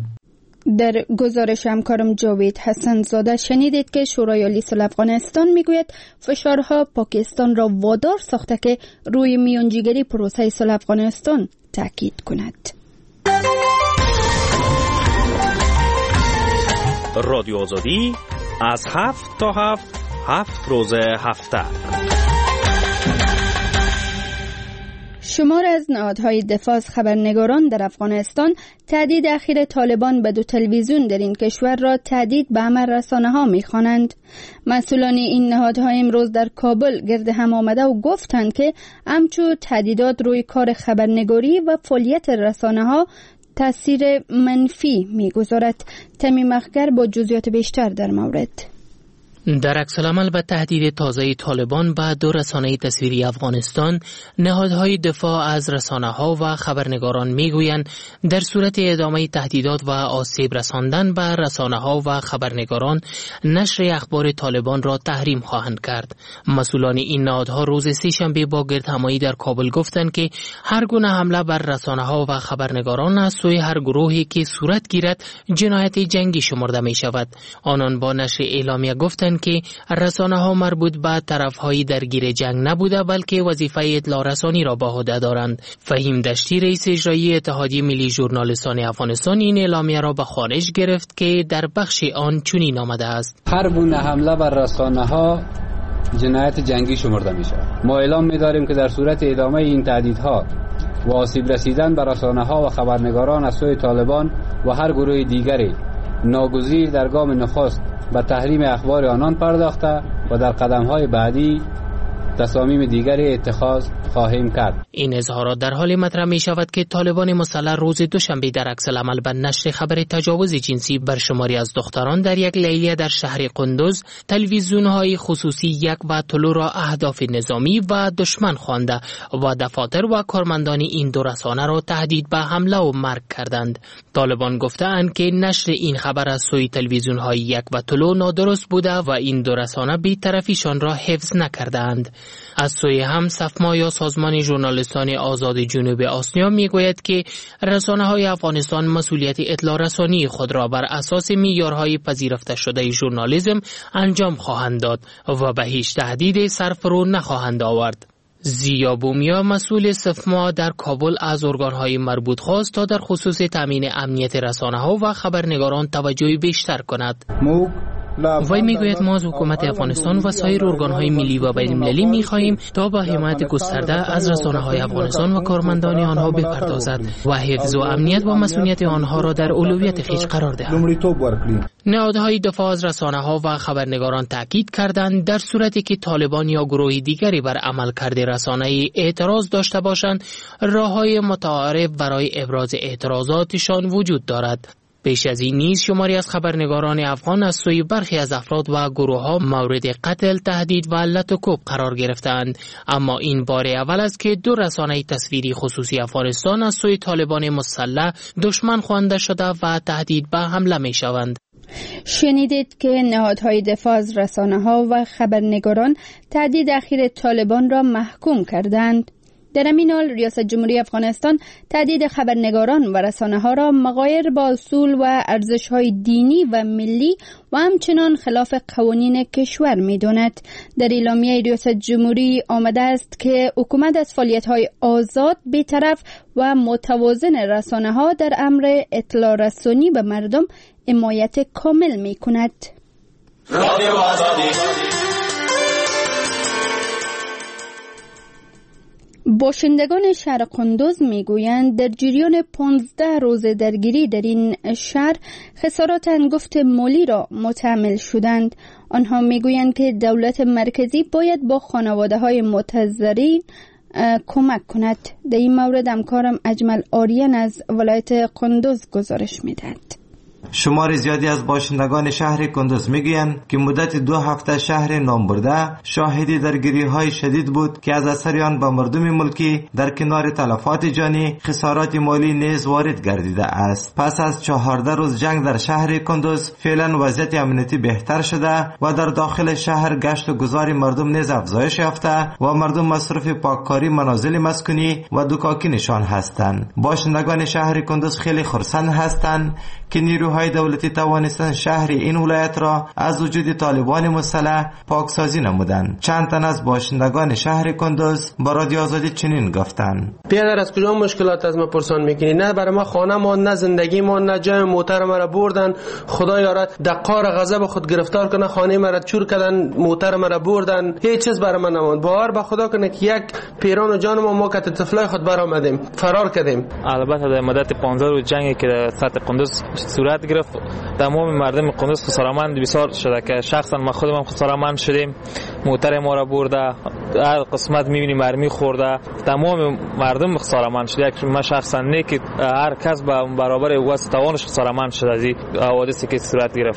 در گزارش همکارم جاوید حسن‌زاده شنیدید که شورای عالی صلح افغانستان میگوید فشارها پاکستان را وادار ساخته که روی میانجیگری پروسه صلح افغانستان تاکید کند. رادیو آزادی از هفت تا هفت هفت روز هفته. شمار از نهادهای دفاع از خبرنگاران در افغانستان تهدید اخیر طالبان به دو تلویزیون در این کشور را تهدید به عمل رسانه‌ها می‌خوانند. مسئولان این نهادها امروز در کابل گرد هم آمده و گفتند که همچون تهدیدات روی کار خبرنگاری و فعالیت رسانه‌ها تاثیر منفی می‌گذارد. تمیم اخگر با جزئیات بیشتر در مورد. در عکس العمل به تهدید تازه طالبان به دو رسانه تصویری افغانستان، نهادهای دفاع از رسانه‌ها و خبرنگاران میگویند در صورت ادامه تهدیدات و آسیب رساندن به رسانه‌ها و خبرنگاران، نشر اخبار طالبان را تحریم خواهند کرد. مسئولان این نهادها روز سه‌شنبه با گردهمایی در کابل گفتند که هر گونه حمله بر رسانه‌ها و خبرنگاران از سوی هر گروهی که صورت گیرد جنایت جنگی شمرده می شود. آنان با نشر اعلامیه گفتند که رسانه‌ها مربوط به طرف‌های درگیر جنگ نبوده بلکه وظیفه اطلاع رسانی را به عهده دارند. فهیم دشتی رئیس اجرایی اتحادیه ملی ژورنالیستان افغانستان این اعلامیه را به خوانش گرفت که در بخش آن چنین آمده است: هر گونه حمله بر رسانه‌ها جنایت جنگی شمرده می شود. ما اعلام می داریم که در صورت ادامه این تهدیدها و آسیب رسیدن بر رسانه‌ها و خبرنگاران از سوی طالبان و هر گروه دیگری، ناگزیر در گام نخست به تحریم اخبار آنان پرداخته و در قدم‌های بعدی تصامیم دیگری اتخاذ خواهیم کرد. این اظهارات در حال مطرح می شود که طالبان مسلح روز دوشنبه در عکس العمل به نشر خبر تجاوز جنسی بر شماری از دختران در یک لیلیه در شهر قندوز، تلویزیون‌های خصوصی یک و طلوع را اهداف نظامی و دشمن خوانده و دفاتر و کارمندان این دو رسانه را تهدید به حمله و مرگ کردند. طالبان گفتند که نشر این خبر از سوی تلویزیون‌های یک و طلوع نادرست بوده و این دو رسانه بی‌طرفیشان را حفظ نکردند. از سوی هم صفما یا سازمان ژورنالیستان آزاد جنوب آسیا میگوید که رسانه‌های افغانستان مسئولیت اطلاع رسانی خود را بر اساس معیارهای پذیرفته شده ژورنالیسم انجام خواهند داد و به هیچ تهدید سرفرو نخواهند آورد. زیا بومیا مسئول صفما در کابل از ارگان‌های مربوط خواست تا در خصوص تامین امنیت رسانه‌ها و خبرنگاران توجه بیشتر کند. وی میگوید ما از حکومت افغانستان و سایر ارگان‌های ملی و بین‌المللی می‌خواهیم تا با حمایت گسترده از رسانه‌های افغانستان و کارمندان آنها بپردازد و حفظ و امنیت و مسئولیت آنها را در اولویت خویش قرار دهد. نهادهای دفاع از رسانه‌ها و خبرنگاران تاکید کردند در صورتی که طالبان یا گروه دیگری بر عملکرد رسانه‌ای اعتراض داشته باشند، راه‌های متعارف برای ابراز اعتراضاتشان وجود دارد. پیش از این نیز شماری از خبرنگاران افغان از سوی برخی از افراد و گروه‌ها مورد قتل، تهدید و لط و کوب قرار گرفتند، اما این بار اول است که دو رسانه تصویری خصوصی افغانستان از سوی طالبان مسلح دشمن خوانده شده و تهدید به حمله می‌شوند. شنیدید که نهادهای دفاع از رسانه‌ها و خبرنگاران تهدید اخیر طالبان را محکوم کردند. در همین حال ریاست جمهوری افغانستان تهدید خبرنگاران و رسانه‌ها را مغایر با اصول و ارزش‌های دینی و ملی و همچنان خلاف قوانین کشور می‌داند. در اعلامیه ریاست جمهوری آمده است که حکومت از فعالیت‌های آزاد، بی‌طرف و متوازن رسانه‌ها در امر اطلاع رسانی به مردم حمایت کامل می‌کند. باشندگان شهر قندوز میگویند در جریان پانزده روز درگیری در این شهر خسارات انگفت مالی را متحمل شدند. آنها میگویند که دولت مرکزی باید با خانواده های متضررین کمک کند. در این مورد همکارم اجمل آریان از ولایت قندوز گزارش میدهد. شمار زیادی از باشندگان شهر کندوز میگویند که مدت دو هفته شهر نامبرده شاهد درگیری‌های شدید بود که از اثر آن به مردم ملکی در کنار تلفات جانی خسارات مالی نیز وارد گردیده است. پس از چهارده روز جنگ در شهر کندوز فعلا وضعیت امنیتی بهتر شده و در داخل شهر گشت و گذار مردم نیز افزایش یافته و مردم مصرف پاککاری منازل مسکونی و دکاکی نشان هستند. باشندگان شهر کندوز خیلی خرسند هستند که نیروهای دولتی توانستند شهر این ولایت را از وجود طالبان مسلح پاکسازی نمودند. چند تن از باشندگان شهر کندوز با رادیو آزادی چنین گفتند: بیادر از کجا مشکلات از ما پرسان میکنی؟ نه برای ما خانه ما، نه زندگی ما، نه جای موتر ما را بردن. خدا یارا دقار غضب خود گرفتار کنه، خانه ما را چور کردن، موتر ما را بردن. هیچ چیز برای ما نموند. باور به خدا کنه که یک پیران و جان ما ما کت طفلای خود برآمدیم، فرار کردیم. البته در مدت پانزده روز جنگی که در سطح قندوز صورت گرفت، تمام مردم قندوز خسارتمند بسیار شده که شخصا ما خودم خسارتمند شدیم. موتر ما را برده، هر قسمت میبینی مرمی خورده، تمام مردم خسارتمند شده. یک ما شخصا نه که هر کس به برابر واسه توانش خسارتمند شده از این حوادثی که صورت گرفت.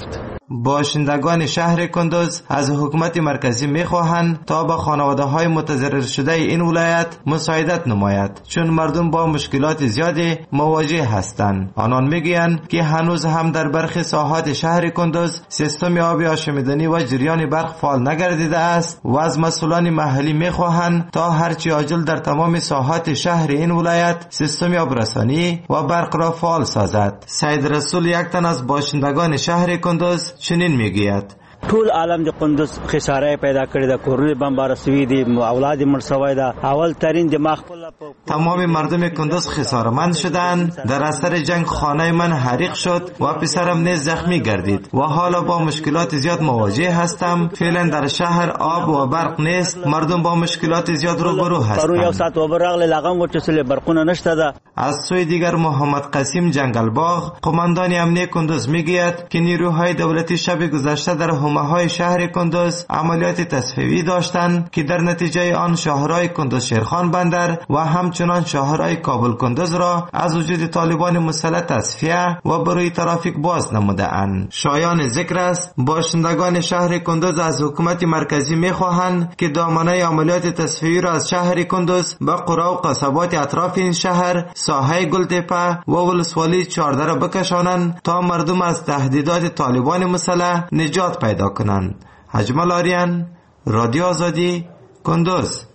باشندگان شهر کندوز از حکومت مرکزی میخواهند تا به خانواده های متضرر شده این ولایت مساعدت نماید، چون مردم با مشکلات زیادی مواجه هستند. آنان میگویند که هنوز هم در برخی ساحات شهر کندوز سیستم آب آشامیدنی و جریان برق فعال نگردیده است و از مسئولان محلی میخواهند تا هرچی عاجل در تمام ساحات شهر این ولایت سیستم آب رسانی و برق را فعال سازد. سید رسول یک تن از باشندگان شهر کندوز چنین میگوید: ټول عالم د قندوز خساره پیدا کړی د کورونی بمبار سوی دی، اولاد مړ شوی دا، اول ترین دماغ تمام مردم کندوز خسارمند شدند. در اثر جنگ خانه من حریق شد و پسرم نیز زخمی گردید و حالا با مشکلات زیاد مواجه هستم. فعلا در شهر آب و برق نیست، مردم با مشکلات زیاد روبرو هستند. یو ساعت و برغله لغم و چسل برقونه نشته ده. از سوی دیگر محمد قاسم جنگلباغ قماندان امنیت کندوز میگوید که نیروهای دولتی شب گذشته در های شهر کندوز عملیات تصفیه‌ای داشتند که در نتیجه آن شهرهای کندوز شیرخان بندر و همچنان شهرهای کابل کندوز را از وجود طالبان مسلح تصفیه و بروی ترافیک باز نموده‌اند. شایان ذکر است باشندگان شهر کندوز از حکومت مرکزی می‌خواهند که دامنه عملیات تصفیه‌ای را از شهر کندوز به قرا و قصبات اطراف این شهر، ساحه گلتپه و ولسوالی چهارده را بکشانند تا مردم از تهدیدات طالبان مسلح نجات پیدا کنند. اجمل آریان، رادیو آزادی، کندوز.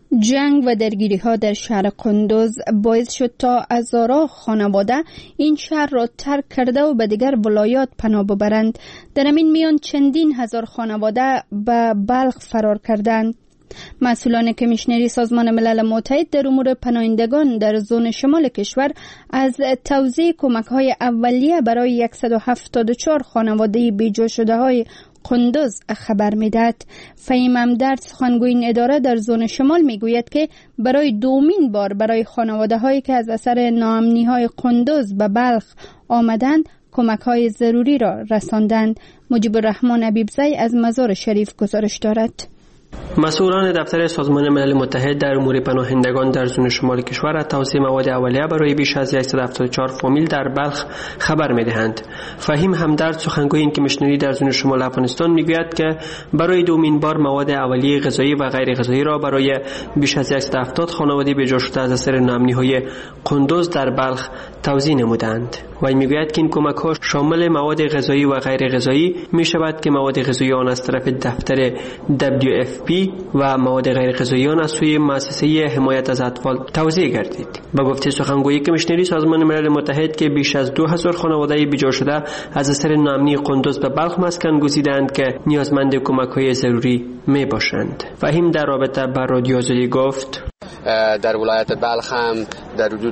جنگ و درگیری ها در شهر کندوز باعث شد تا هزاران خانواده این شهر را ترک کرده و به دیگر ولایات پناه ببرند. در همین میان چندین هزار خانواده به بلخ فرار کردند. مسئولان کمیشنری سازمان ملل متحد در امور پناهندگان در زون شمال کشور از توزیع کمک‌های اولیه برای صد و هفتاد و چهار خانواده بیجا شده های کندوز خبر میدهد. فهیم همدرد سخنگوی این اداره در زون شمال میگوید که برای دومین بار برای خانواده هایی که از اثر ناامنی های کندوز به بلخ آمدند کمک های ضروری را رساندند. مجیب الرحمن حبیبزی از مزار شریف گزارش دارد. مسئولان دفتر سازمان ملل متحد در امور پناهندگان در زون شمال کشور از توزیع مواد اولیه برای بیش از صد و هفتاد و چهار فامیل در بلخ خبر می‌دهند. فهیم همدرد سخنگوی این کمیشنری در زون شمال افغانستان میگوید که برای دومین بار مواد اولیه غذایی و غیر غذایی را برای بیش از صد و هفتاد خانواده بیجا شده از اثر ناامنی‌های کندوز در بلخ توزیع نمودند. و میگوید که این کمک‌ها شامل مواد غذایی و غیر غذایی می‌شود که مواد غذایی آن از طرف دفتر دبلیو اف پی و مواد غیر غذایی آن از سوی مؤسسه حمایت از اطفال توزیع گردید. با گفته سخنگوی کمیشنری سازمان ملل متحد که بیش از دو هزار خانواده بیجا شده از اثر ناامنی قندوز به بلخ مسکن گزیدند که نیازمند کمک‌های ضروری میباشند. فهیم در رابطه با رادیو آزادی گفت: در ولایت بلخ هم در حدود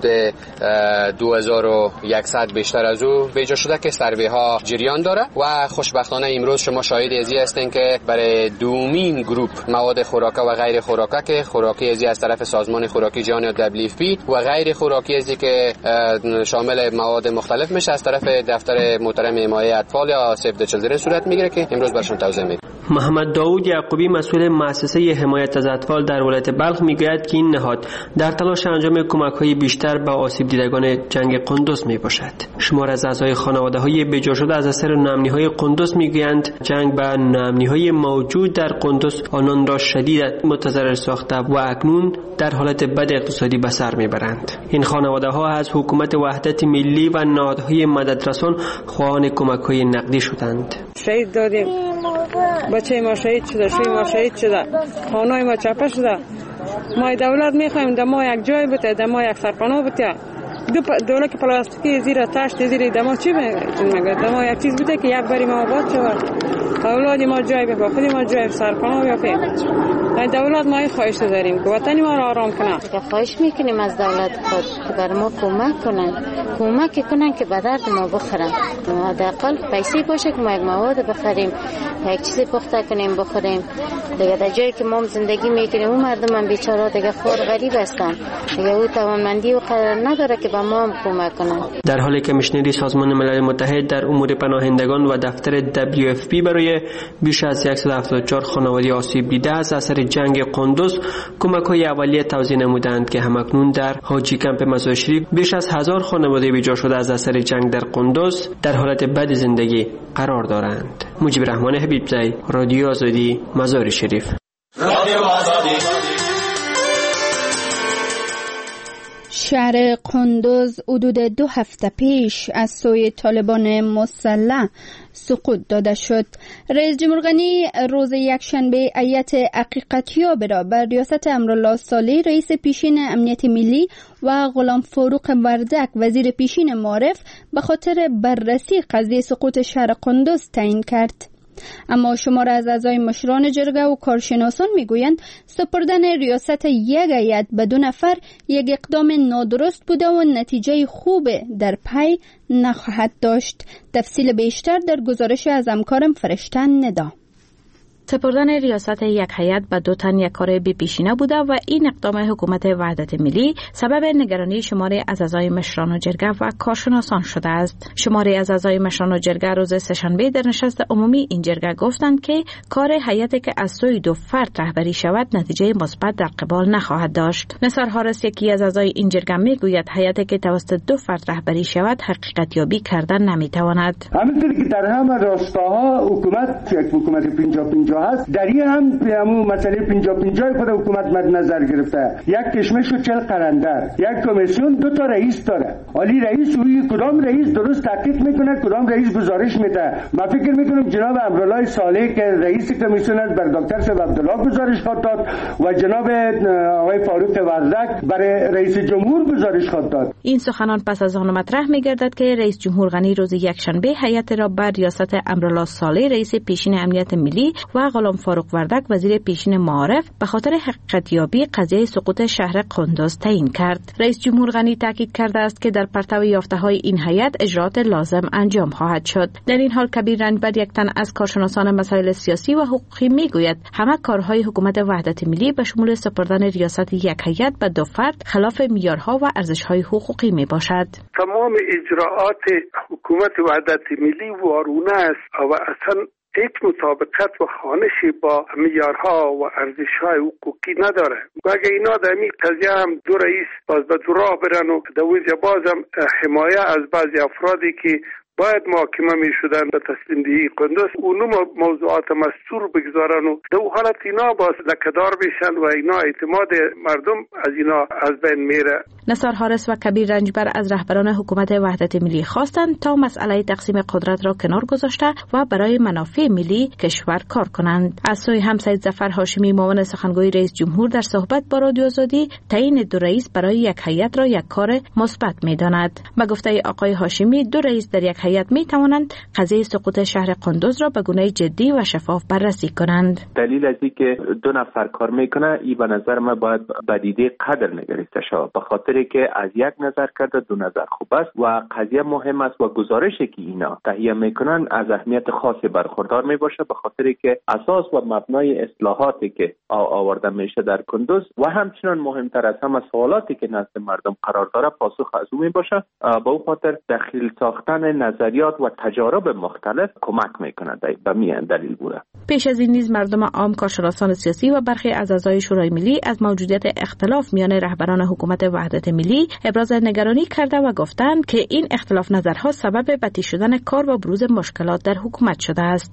دو هزار و صد بیشتر از او بیجا شده که سروی ها جریان داره و خوشبختانه امروز شما شاهد ازی هستین که برای دومین گروپ مواد خوراکه و غیر خوراکه که خوراکی ازی از طرف سازمان خوراکی جهانی دبلیو اف پی و غیر خوراکی ازی که شامل مواد مختلف میشه از طرف دفتر محترم حمایت اطفال یا سیو د چیلدرن صورت میگیره که امروز برشون توضیح میدم. محمد داوود یعقوبی مسئول مؤسسه حمایت از اطفال در ولایت بلخ میگوید که این نهاد در تلاش انجام کمک‌های بیشتر به آسیب دیدگان جنگ قندوز میباشد. شمار از اعضای خانواده‌های بیجا شده از اثر ناامنی‌های قندوز میگویند جنگ به ناامنی‌های موجود در قندوز آنان را شدید متضرر ساخته و اکنون در حالت بد اقتصادی به سر میبرند. این خانواده‌ها از حکومت وحدت ملی و نهادهای مددرسان خواهان کمک‌های نقدی شدند. شهید دادیم، بچه ما شهید شده، شوی ما شهید شده، خانه‌های ما چپه شده. ما دولت میخوایم دما یک جای بده، دما یک سرپناه بده. دو دولت که پلاستیکی زیر تاشت زیر دما چی میگه؟ دما یک چیز بده که یک باری ما آباد شود. اولاد ما جای به خودی ما جای سرپناه بیافیم. دولت ما خواهش داریم که وطن ما را آرام کنه. خواهش میکنیم از دولت خود که بر ما کمک کنن، کمک کنن که به درد ما بخورن. حداقل پیسه باشه که ما یک مواد بخریم. یک چیزی پخته کنیم بخوریم. دیگه در جایی که ما زندگی میکنیم اون مردم هم بیچاره دیگه خور غریب هستن، دیگه او توانمندی و قدر نداره که به ما هم کمک کنن. در حالی که کمیشنری سازمان ملل متحد در امور پناهندگان و دفتر دبلیو اف پی برای بیش از صد و هفتاد و چهار خانواده آسیب دیده از اثر جنگ قندوز کمک‌های اولیه توزیع نمودند که همکنون در حاجی کمپ مزار شریف بیش از هزار خانواده بیجا شده از اثر جنگ در قندوز در حالت بد زندگی قرار دارند. مجیب رحمان حبیبزی، رادیو آزادی، مزار شریف. رادیو آزادی. شهر قندوز حدود دو هفته پیش از سوی طالبان مسلح سقوط داده شد. رئیس جمهور غنی روز یکشنبه هیئت حقیقتیاب را بر ریاست امرالله صالح رئیس پیشین امنیت ملی و غلام فاروق وردک وزیر پیشین معارف به خاطر بررسی قضیه سقوط شهر قندوز تعیین کرد. اما شمار از اعضای مشران جرگه و کارشناسان میگویند سپردن ریاست یک هیئت به دو نفر یک اقدام نادرست بوده و نتیجه خوب در پی نخواهد داشت. تفصیل بیشتر در گزارش از همکارم فرشتن ندا. سپردن ریاست یک هیئت به دو تن یک کار بی پیشینه بوده و این اقدام حکومت وحدت ملی سبب نگرانی شماری از اعضای مشران و جرگه و کارشناسان شده است. شماری از اعضای مشران و جرگه روز سه‌شنبه در نشست عمومی این جرگه گفتند که کار هیئتی که از سوی دو فرد رهبری شود نتیجه مثبت در قبال نخواهد داشت. نثار حارس یکی از اعضای این جرگه میگوید هیئتی که توسط دو فرد رهبری شود حقیقت یابی کردن نمیتواند. همونطوری که در همه راستاها حکومت یک حکومت پنجاه پنجاه هست، در این هم همون مسئله پنجاه پنجاه خود حکومت مد نظر گرفته. یک کشمش و چل قرنده، یک کمیسیون دو تا رئیس داره. عالی رئیس روی کدام رئیس درست تحقیق میکنه، کدام رئیس گزارش میده. من فکر میکنم جناب امرالله صالح که رئیس کمیسیون است بر دکتر صاحب عبدالله گزارش خواهد داد و جناب آقای فاروق وردک برای رئیس جمهور گزارش خواهد داد. این سخنان پس از آن مطرح میگردد که رئیس جمهور غنی روز یکشنبه هیئت را بر ریاست امرالله صالح رئیس پیشین امنیت ملی و غلام فاروق وردک وزیر پیشین معارف به خاطر حقیقتیابی قضیه سقوط شهر قندوز تعیین کرد. رئیس جمهور غنی تاکید کرده است که در پرتو یافته‌های این هیئت اجرات لازم انجام خواهد شد. در این حال کبیر رنجبر یک تن از کارشناسان مسائل سیاسی و حقوقی میگوید همه کارهای حکومت وحدت ملی به شمول سپردن ریاست یک هیئت به دو فرد خلاف معیارها و ارزش‌های حقوقی میباشد. تمام اجراءات حکومت وحدت ملی وارونه است و اصلا هیچ مطابقت و خانشی با معیارها و ارزش‌های حقوقی نداره. و اگه اینا در این قضیه هم دو رئیس باز به دو راه برن و دویز بازم حمایه از بعضی افرادی که باید محاکمه می شدن به تسلیم دهی قندوز اونو موضوعات مستور بگذارن و دو حالت اینا باز لکدار بشن و اینا اعتماد مردم از اینا از بین میره. نثار حارس و کبیر رنجبر از رهبران حکومت وحدت ملی خواستند تا مسئله تقسیم قدرت را کنار گذاشته و برای منافع ملی کشور کار کنند. از سوی هم سید ظفر هاشمی معاون سخنگوی رئیس جمهور در صحبت با رادیو آزادی تعیین دو رئیس برای یک هیئت را یک کار مثبت می‌داند. به گفته آقای هاشمی دو رئیس در یک هیئت می توانند قضیه سقوط شهر قندوز را به گونه جدی و شفاف بررسی کنند. دلیل از اینکه دو نفر کار میکنه ای به نظر من باید بدیده قدر نگرفته شود، به خاطری که از یک نظر کرده دو نظر خوب است و قضیه مهم است و گزارشی که اینا تهیه میکنن از اهمیت خاصی برخوردار می باشه، به خاطری که اساس و مبنای اصلاحاتی که آورده میشه در قندوز و همچنان مهمتر از همه سوالاتی که نزد مردم قرار داره پاسخ از او می باشه. با اون خاطر دخیل ساختن نظریات و تجارب مختلف کمک میکنه. به همین دلیل بوده. پیش از این نیز مردم عام، کارشناسان سیاسی و برخی از اعضای شورای ملی از موجودیت اختلاف میان رهبران حکومت وحدت ملی ابراز نگرانی کرده و گفتند که این اختلاف نظرها سبب بدی شدن کار و بروز مشکلات در حکومت شده است.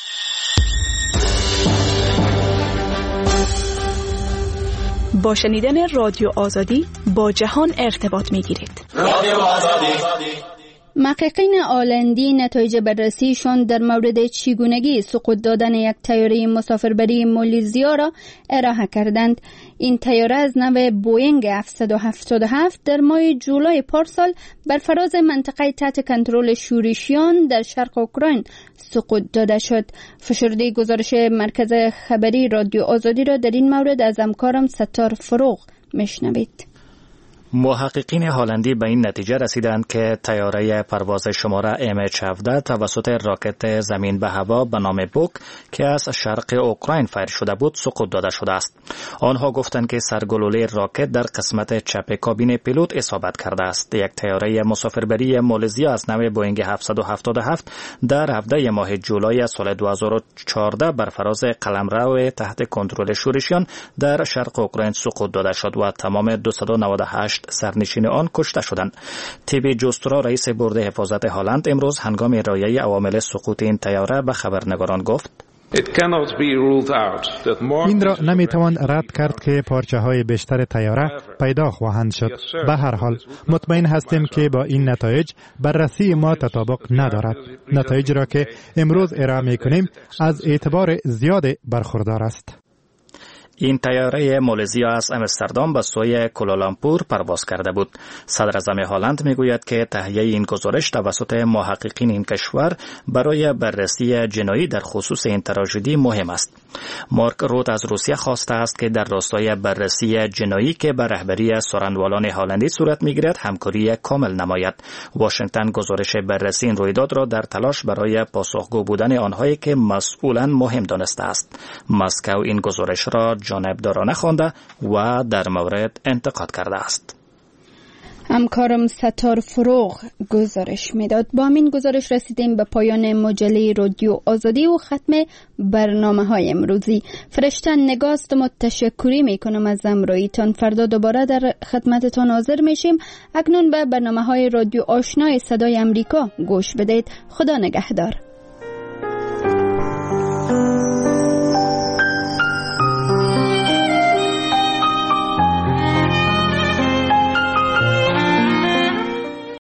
با شنیدن رادیو آزادی با جهان ارتباط میگیرید. رادیو آزادی. محققین آلندی نتایج بررسیشان در مورد چگونگی سقوط دادن یک طیاره مسافربری مالیزیا را ارائه کردند. این طیاره از نوع بوینگ هفتصد و هفتاد و هفت در ماه جولای پارسال بر فراز منطقه تحت کنترل شورشیان در شرق اوکراین سقوط داده شد. فشرده گزارش مرکز خبری رادیو آزادی را در این مورد از همکارم ستار فروغ میشنوید. محققین هلندی به این نتیجه رسیدند که طیاره پرواز شماره ام اچ هفده توسط راکت زمین به هوا به نام بوک که از شرق اوکراین فایر شده بود سقوط داده شده است. آنها گفتند که سرگلوله راکت در قسمت چپ کابین پیلوت اصابت کرده است. یک طیاره مسافربری مالزیا از نوع بوئینگ هفتصد و هفتاد و هفت در هفده ماه جولای سال دو هزار و چهارده بر فراز قلمرو تحت کنترل شورشیان در شرق اوکراین سقوط داده شد و تمام دویست و نود و هشت سرنشین آن کشته شدند. تیبی جوسترا رئیس بورد حفاظت هلند امروز هنگام ارائه عوامل سقوط این طیاره به خبرنگاران گفت: این را نمیتوان رد کرد که پارچه های بیشتر طیاره پیدا خواهند شد. به هر حال مطمئن هستیم که با این نتایج بررسی ما تطابق ندارد. نتایج را که امروز ارائه میکنیم از اعتبار زیاد برخوردار است. این طیاره مالزیا از امستردام به سوی کوالالامپور پرواز کرده بود. صدر اعظم هلند میگوید که تهیه این گزارش توسط محققین این کشور برای بررسی جنایی در خصوص این تراژدی مهم است. مارک روت از روسیه خواسته است که در راستای بررسی جنایی که به رهبری سارندوالان هلندی صورت میگیرد همکاری کامل نماید. واشنگتن گزارش بررسی این رویداد را در تلاش برای پاسخگو بودن آنهایی که مسئولان مهم دانسته است. مسکو این گزارش را جانبدارانه خوانده و در مورد انتقاد کرده است. همکارم ستار فروغ گزارش میداد. با همین گزارش رسیدیم به پایان مجله رادیو آزادی و ختم برنامه های امروزی. فرشتن نگاست ما تشکری میکنم از همراهیتان. فردا دوباره در خدمتتان حاضر میشیم. اکنون به برنامه های رادیو آشنای صدای امریکا گوش بدید. خدا نگهدار.